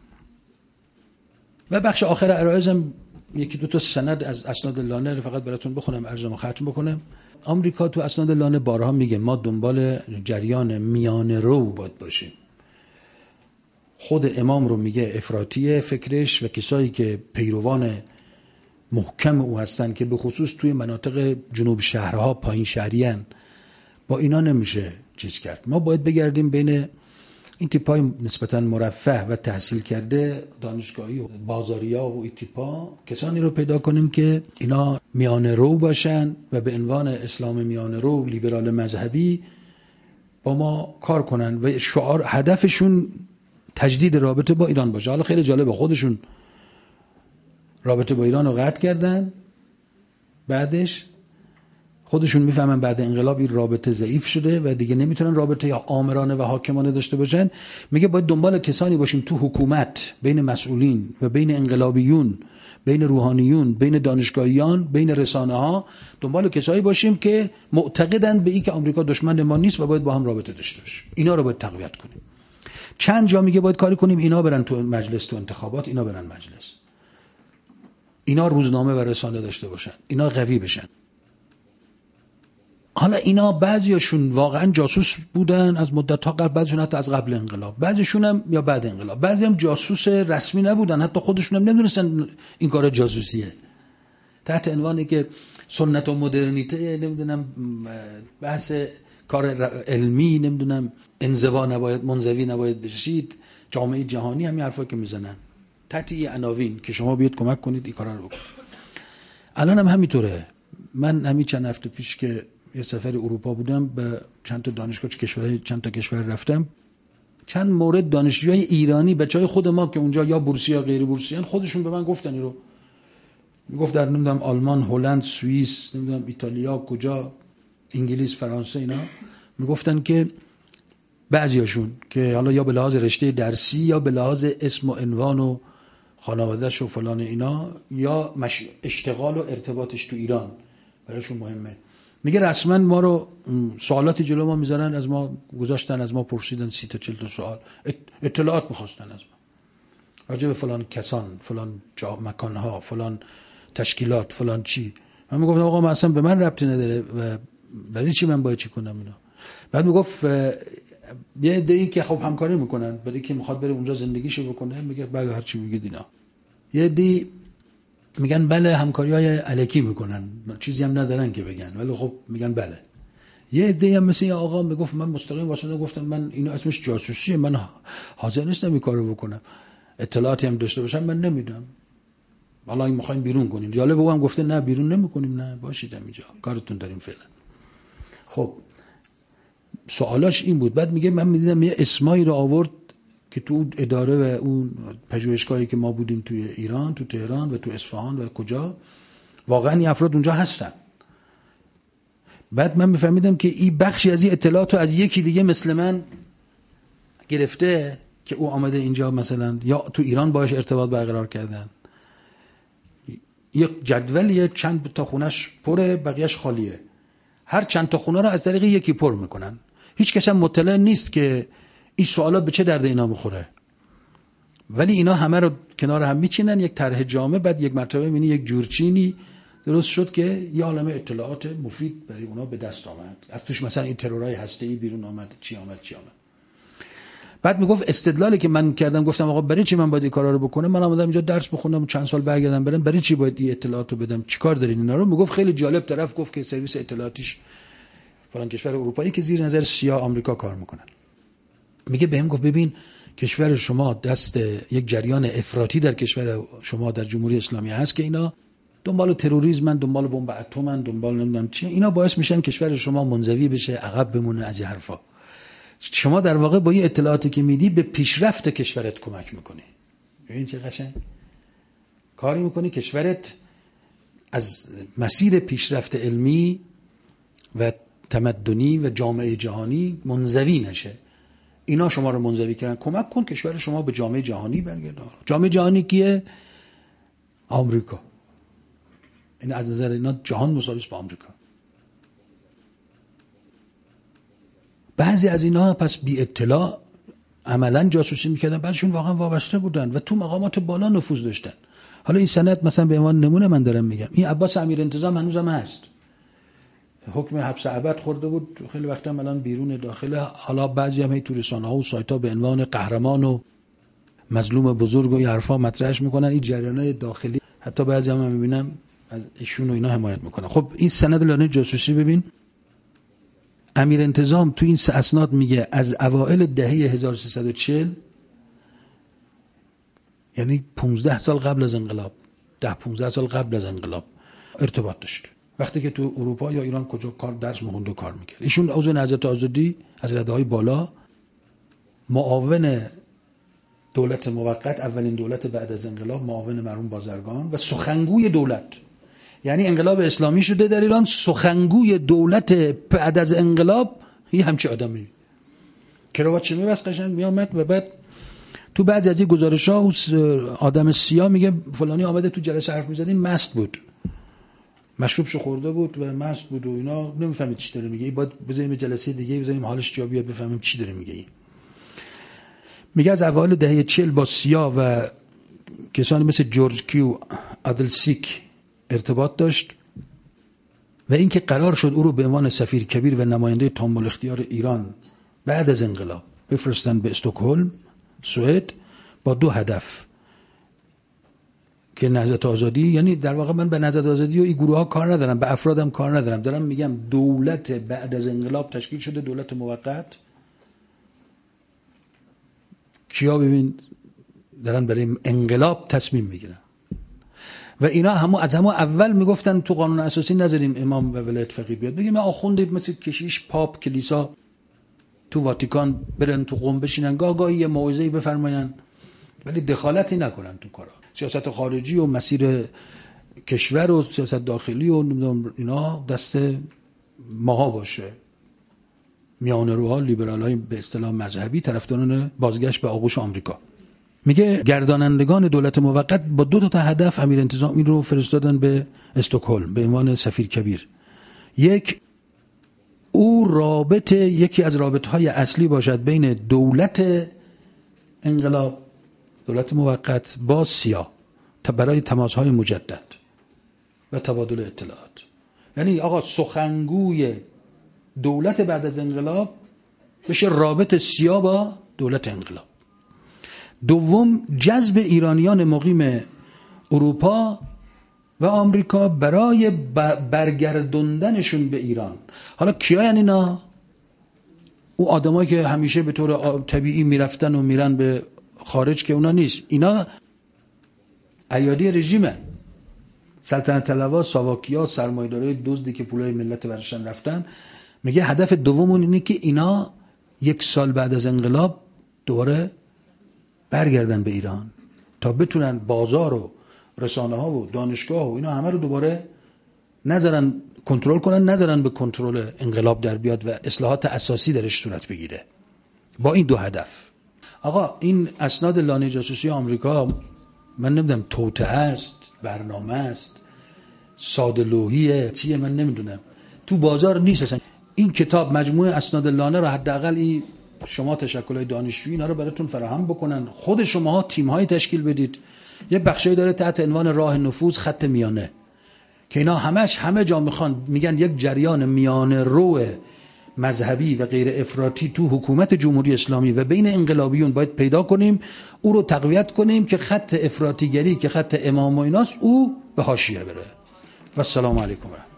و بخش آخر عرایزم یکی دو تا سند از اسناد لانه فقط براتون بخونم، عرضمو ختم بکنم. آمریکا تو اسناد لانه بارها میگه ما دنبال جریان میانه رو باید باشیم. خود امام رو میگه افراطی فکرش و کسایی که پیروان محکم او هستن که به خصوص توی مناطق جنوب شهرها پایین شهریان، با اینا نمیشه چیز کرد. ما باید بگردیم بین این تیپای نسبتاً مرفه و تحصیل کرده دانشگاهی و بازاریا و این تیپا کسانی رو پیدا کنیم که اینا میانه رو باشن و به عنوان اسلام میانه رو لیبرال مذهبی با ما کار کنن و شعار هدفشون تجدید رابطه با ایران باشه. حالا خیلی جالبه، خودشون رابطه با ایران رو قطع کردن، بعدش خودشون میفهمن بعد انقلاب این رابطه ضعیف شده و دیگه نمیتونن رابطه یا آمرانه و حاکمانه داشته باشن. میگه باید دنبال کسانی باشیم تو حکومت، بین مسئولین و بین انقلابیون، بین روحانیون، بین دانشگاهیان، بین رسانه ها، دنبال کسایی باشیم که معتقدند به این که آمریکا دشمن ما نیست و باید با هم رابطه داشته باشیم. اینا رو باید تقویت کنیم. چند جا میگه باید کاری کنیم اینا برن تو مجلس، تو انتخابات اینا برن مجلس، اینا روزنامه و رسانه داشته باشن، اینا قوی بشن. حالا اینا بعضیاشون واقعا جاسوس بودن از مدت‌ها قبل، بعضیشون حتی از قبل انقلاب، بعضیشون هم یا بعد انقلاب، بعضی هم جاسوس رسمی نبودن، حتی خودشون هم نمیدونستن این کار جاسوسیه. تحت عنوانی که سنت و مدرنیته، نمیدونم بحث کار علمی، نمیدونم انزوا نباید، منزوی نباید بشید، جامعه جهانی، همین حرفا که میزنن تحت این عناوین که شما بیاید کمک کنید این کارا رو بکنید. الان هم همینطوره. من همین چند هفته پیش که یه سفر اروپا بودم، به چند تا دانشگاه چند تا کشور رفتم، چند مورد دانشجوی ایرانی بچهای خود ما که اونجا یا بورسی یا غیر بورسی ان، خودشون به من گفتن رو، میگفت در نمیدونم آلمان، هلند، سوئیس، نمیدونم ایتالیا، کجا، انگلیس، فرانسه، اینا میگفتن که بعضیاشون که حالا یا به لحاظ رشته درسی یا به لحاظ اسم و عنوان و خانواده‌اش و فلان اینا، یا اشتغال و ارتباطش تو ایران براشون مهمه، میگه رسما ما رو سوالاتی جلو ما میذارن، از ما گذاشتن، از ما پرسیدن 30 تا 40 تا سوال، اطلاعات میخواستن از ما راجع به فلان کسان، فلان مکانها، فلان تشکیلات، فلان چی. من میگفتم آقا من اصلا به من ربطی نداره و برای چی من باید چی کنم اینا. بعد میگفت یه عده‌ای که خب همکاری میکنن، برای که میخواد بره اونجا زندگیشو بکنه، میگه بله هر چی بگید اینا. یه عده‌ای میگن بله همکاری‌های الکی میکنن، چیزی هم ندارن که بگن، ولی خب میگن بله. یه عده‌ای هم مثل آقا میگفت من مستقیم واسه گفتم من اینو اسمش جاسوسیه، من حاضر نیستم این کارو بکنم، اطلاعاتی هم داشته باشم من نمیدم، حالا این میخواین بیرون کنین. جالب او هم گفته نه بیرون نمیکنیم، نه باشید اینجا کارتون داریم فعلا. خب سوالاش این بود. بعد میگه من میدیدم یه اسمایی رو آورد که تو اداره و اون پژوهشگاهی که ما بودیم توی ایران، تو تهران و تو اصفهان و کجا، واقعا این افراد اونجا هستن. بعد من میفهمیدم که این بخشی از این اطلاعاتو از یکی دیگه مثل من گرفته که او آمده اینجا مثلا، یا تو ایران باهاش ارتباط برقرار کردن. یک جدولیه، چند تا خونش پره، بقیهش خالیه، هر چند تا خونه رو از طریق یکی پر میکنن. هیچ کس هم مطلع نیست که این سوالات به چه درد اینا میخوره، ولی اینا همه رو کنار هم میچینن، یک طرح جامع. بعد یک مرتبه میبینی یک جورچینی درست شد که یه عالمه اطلاعات مفید برای اونا به دست آمد، از توش مثلا این ترورای هسته‌ای بیرون آمد، چی آمد. بعد میگفت استدلالی که من کردم، گفتم آقا برای چی من باید این کارا رو بکنم؟ من اومدم اینجا درس بخونم، چند سال برگردم برم، برای چی باید این اطلاعاتو بدم؟ چیکار دارین اینا رو؟ میگفت خیلی جالب، طرف گفت که سرویس اطلاعاتیش فلان کشور اروپایی که زیر نظر سیاه آمریکا کار میکنن. میگه بهم گفت ببین کشور شما دست یک جریان افراطی در کشور شما در جمهوری اسلامی هست که اینا دنبال تروریسمن، دنبال بمب اتمن، دنبال نمیدونم چی، اینا باعث میشن کشور شما منزوی بشه، عقب بمونه از این حرفا. شما در واقع با این اطلاعاتی که میدی به پیشرفت کشورت کمک میکنی. ببین چه قشنگ کاری میکنی، کشورت از مسیر پیشرفت علمی و تمدنی و جامعه جهانی منزوی نشه. اینا شما رو منزوی کردن، کمک کن کشور شما به جامعه جهانی برگرده. جامعه جهانی کیه؟ آمریکا. این از نظر اینا جهان مساوی است با آمریکا. بعضی از اینا پس بی اطلاع عملا جاسوسی میکردن، بعضشون واقعا وابسته بودن و تو مقامات بالا نفوذ داشتن. حالا این سند مثلا به عنوان نمونه من دارم میگم، این عباس امیر انتظام هنوزم هست، حکم حبس ابد خورده بود، خیلی وقتا الان بیرون داخله. حالا بعضی هم هی تو رسانه‌ها و سایت‌ها به عنوان قهرمان و مظلوم بزرگ و این حرفا مطرحش میکنن. این جریان‌های داخلی حتی بعضی هم میبینم از ایشون و اینا حمایت میکنن. خب این سند لانه جاسوسی ببین، امیر انتظام تو این اسناد میگه از اوائل دهه 1340 یعنی 15 سال قبل از انقلاب، 10-15 سال قبل از انقلاب ارتباط داشت، وقتی که تو اروپا یا ایران کجا کار درس می‌خوند و کار میکرد. ایشون عضو نهضت آزادی از رده‌های بالا، معاون دولت موقت، اولین دولت بعد از انقلاب، معاون مرحوم بازرگان و سخنگوی دولت. یعنی انقلاب اسلامی شده در ایران، سخنگوی دولت بعد از انقلاب یه همچین آدمی کراوات چه می‌بست قشنگ میامد و بعد تو بعضی از گزارش‌ها آدم سیاه میگه فلانی آمده تو جلسه حرف می‌زدیم مست بود، مشروبشو خورده بود و مست بود و اینا، نمی‌فهمید چی داره میگه. باید بذاریم جلسه دیگه بذاریم حالش جا بیاد بفهمیم چی داره میگه. میگه از اوایل دهه 40 با سیاه و کسانی مثل جورج کیو، آدلسیک ارتباط داشت و اینکه قرار شد او رو به عنوان سفیر کبیر و نماینده تام الاختیار ایران بعد از انقلاب بفرستن به استکهلم، سوئد، با دو هدف که نهضت آزادی، یعنی در واقع من به نهضت آزادی و این گروه ها کار ندارم، به افرادم کار ندارم، دارم میگم دولت بعد از انقلاب تشکیل شده، دولت موقت. کیا ببین دارن برای انقلاب تصمیم میگیرن و اینا از همون اول میگفتن تو قانون اساسی نذاریم امام و ولایت فقیه بیاد. بگیم آخوندی مثل کشیش، پاپ، کلیسا تو واتیکان برن تو قم بشینن، گاهی یه موعظه‌ای بفرماین ولی دخالتی نکنن تو کارا. سیاست خارجی و مسیر کشور و سیاست داخلی و اینا دست ماها باشه. میانه‌روها، لیبرال‌های به اصطلاح مذهبی، طرفداران بازگشت به آغوش آمریکا. میگه گردانندگان دولت موقت با دو تا هدف امیر انتظام این رو فرستادن به استکهلم به عنوان سفیر کبیر. یک، او یکی از رابطه‌های اصلی باشد بین دولت انقلاب، دولت موقت با سیاه برای تماس‌های مجدد و تبادل اطلاعات. یعنی آقا سخنگوی دولت بعد از انقلاب بشه رابط سیاه با دولت انقلاب. دوم، جذب ایرانیان مقیم اروپا و آمریکا برای برگردوندنشون به ایران. حالا کیا یعنی اینا؟ او آدمایی که همیشه به طور طبیعی میرفتن و میرن به خارج که اونا نیست، اینا ایادی رژیمه، سلطنت طلبها، ساواکیا، سرمایه‌دارای دزدی که پولای ملت برشن رفتن. میگه هدف دوممون اینه که اینا 1 سال بعد از انقلاب دوباره برگردن به ایران تا بتونن بازار و رسانه ها و دانشگاه و اینا همه رو دوباره نذارن کنترل کنن، نذارن به کنترل انقلاب در بیاد و اصلاحات اساسی درش صورت بگیره. با این دو هدف. آقا این اسناد لانه جاسوسی آمریکا من نمیدونم توطئه است، برنامه است، ساده لوحیه، چیه من نمیدونم، تو بازار نیست اصلا. این کتاب مجموعه اسناد لانه رو حداقل شما تشکل‌های دانشجویی اینا رو براتون فراهم بکنن، خود شماها تیم‌های تشکیل بدید. یه بخشی داره تحت عنوان راه نفوذ خط میانه که اینا همه جا میگن یک جریان میانه رو مذهبی و غیر افراطی تو حکومت جمهوری اسلامی و بین انقلابیون باید پیدا کنیم، او رو تقویت کنیم که خط افراطیگری که خط امام و ایناست او به حاشیه بره. و السلام علیکم.